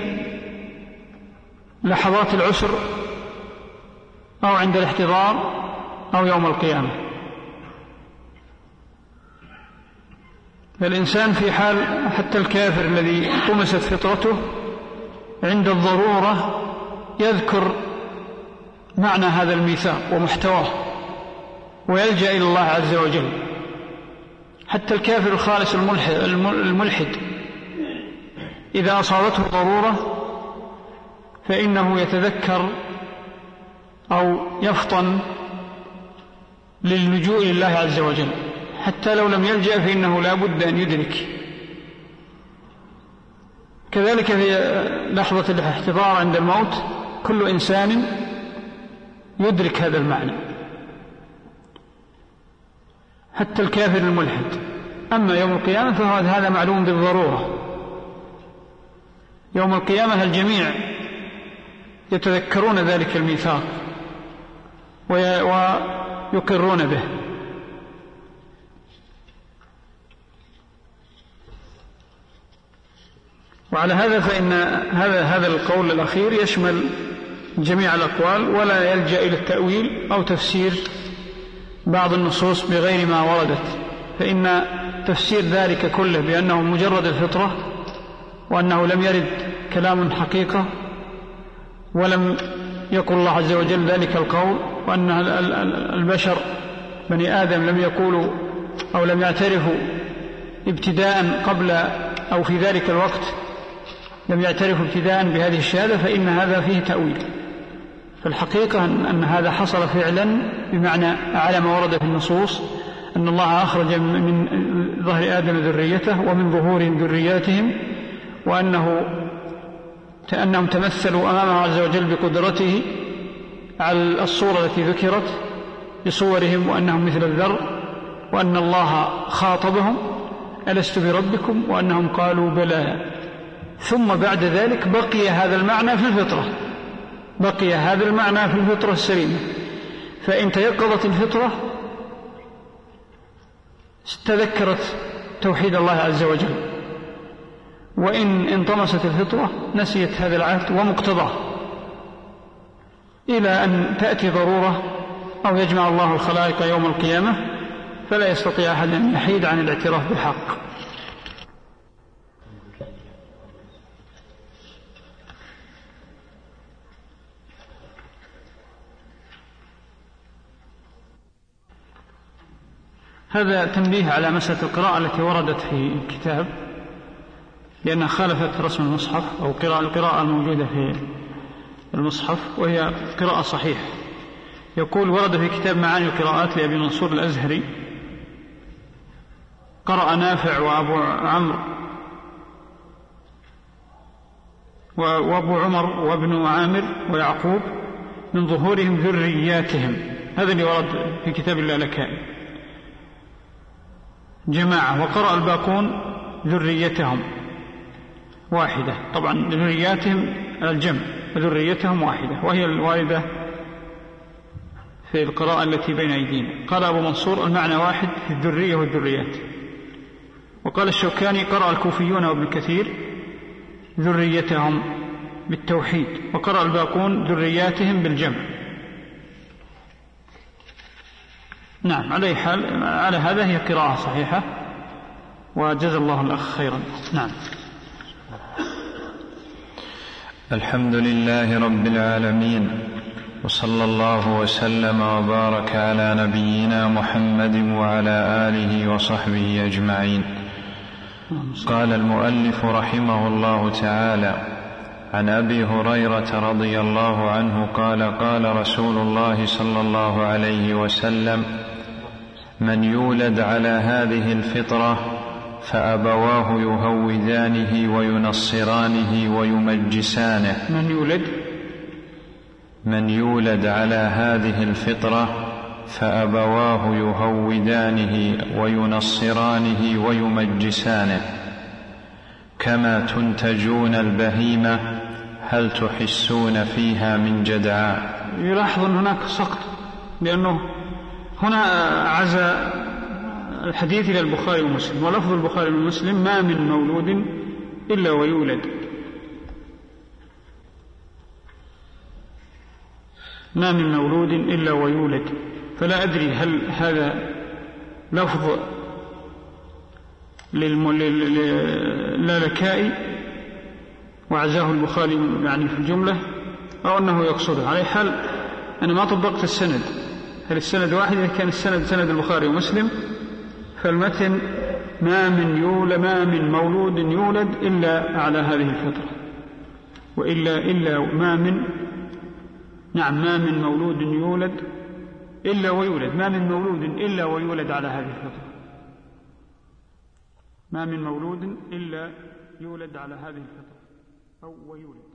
A: لحظات العسر أو عند الاحتضار أو يوم القيامة. فالإنسان في حال، حتى الكافر الذي طمست فطرته عند الضرورة يذكر معنى هذا الميثاق ومحتواه ويلجأ إلى الله عز وجل. حتى الكافر الخالص الملحد إذا أصابته ضرورة فإنه يتذكر أو يفطن للجوء لله عز وجل، حتى لو لم يلجأ فإنه لا بد أن يدرك. كذلك في لحظة الاحتضار عند الموت كل إنسان يدرك هذا المعنى، حتى الكافر الملحد. أما يوم القيامة فهذا معلوم بالضرورة. يوم القيامة الجميع يتذكرون ذلك الميثاق ويقرون به. وعلى هذا فإن هذا هذا القول الأخير يشمل جميع الأقوال، ولا يلجأ إلى التأويل أو تفسير بعض النصوص بغير ما وردت، فإن تفسير ذلك كله بأنه مجرد الفطرة وأنه لم يرد كلام حقيقة ولم يقل الله عز وجل ذلك القول، وأن البشر بني آدم لم يقولوا أو لم يعترفوا ابتداء قبل أو في ذلك الوقت لم يعترفوا ابتداء بهذه الشهادة، فإن هذا فيه تأويل. فالحقيقة أن هذا حصل فعلا بمعنى على ما ورد في النصوص أن الله أخرج من ظهر آدم ذريته ومن ظهور ذرياتهم، وأنه أنهم تمثلوا أمامه عز وجل بقدرته على الصورة التي ذكرت بصورهم، وأنهم مثل الذر، وأن الله خاطبهم: ألست بربكم؟ وأنهم قالوا بلى. ثم بعد ذلك بقي هذا المعنى في الفطرة، بقي هذا المعنى في الفطرة السليمة. فإن تيقظت الفطرة تذكرت توحيد الله عز وجل، وإن انطمست الفطرة نسيت هذا العهد ومقتضاه، إلى أن تأتي ضرورة أو يجمع الله الخلائق يوم القيامة فلا يستطيع أحد أن يحيد عن الاعتراف بالحق. هذا تنبيه على مسألة القراءة التي وردت في الكتاب لأنها خالفت رسم المصحف أو القراءة الموجودة في المصحف، وهي قراءة صحيحة. يقول: ورد في كتاب معاني القراءات لأبي منصور الأزهري: قرأ نافع وأبو عمرو وأبو عمر وابن عامر ويعقوب من ظهورهم ذرياتهم. هذا اللي ورد في كتاب اللالكائي جماعة. وقرأ الباقون ذريتهم واحدة. طبعا ذرياتهم الجمع، وذريتهم واحدة، وهي الواردة في القراءة التي بين أيدينا. قال أبو منصور: المعنى واحد في الذرية والذريات. وقال الشوكاني: قرأ الكوفيون وابن كثير ذريتهم بالتوحيد، وقرأ الباقون ذرياتهم بالجمع. نعم، على حال على هذا هي قراءة صحيحة، وجزا الله الأخ خيرا. نعم.
B: الحمد لله رب العالمين، وصلى الله وسلم وبارك على نبينا محمد وعلى آله وصحبه أجمعين. قال المؤلف رحمه الله تعالى: عن أبي هريرة رضي الله عنه قال: قال رسول الله صلى الله عليه وسلم: من يولد على هذه الفطرة فأبواه يهودانه وينصرانه ويمجسانه.
A: من يولد
B: من يولد على هذه الفطرة فأبواه يهودانه وينصرانه ويمجسانه كما تنتجون البهيمة هل تحسون فيها من جدعاء.
A: يلاحظ أن هناك سقط، لأنه هنا عزى الحديث إلى البخاري ومسلم، ولفظ البخاري ومسلم: ما من مولود إلا ويولد. ما من مولود إلا ويولد. فلا أدري هل هذا لفظ للالكائي وعزاه البخاري يعني في الجملة، أو أنه يقصده. على حال أنا ما طبقت السند، هل السند واحد؟ إذا كان السند سند البخاري ومسلم فالمتن: ما من يولد ما من مولود يولد إلا على هذه الفطرة، وإلا إلا ما من نعم ما من مولود يولد إلا ويولد. ما من مولود إلا ويولد على هذه الفطرة. ما من مولود إلا يولد على هذه الفطرة أو ويولد.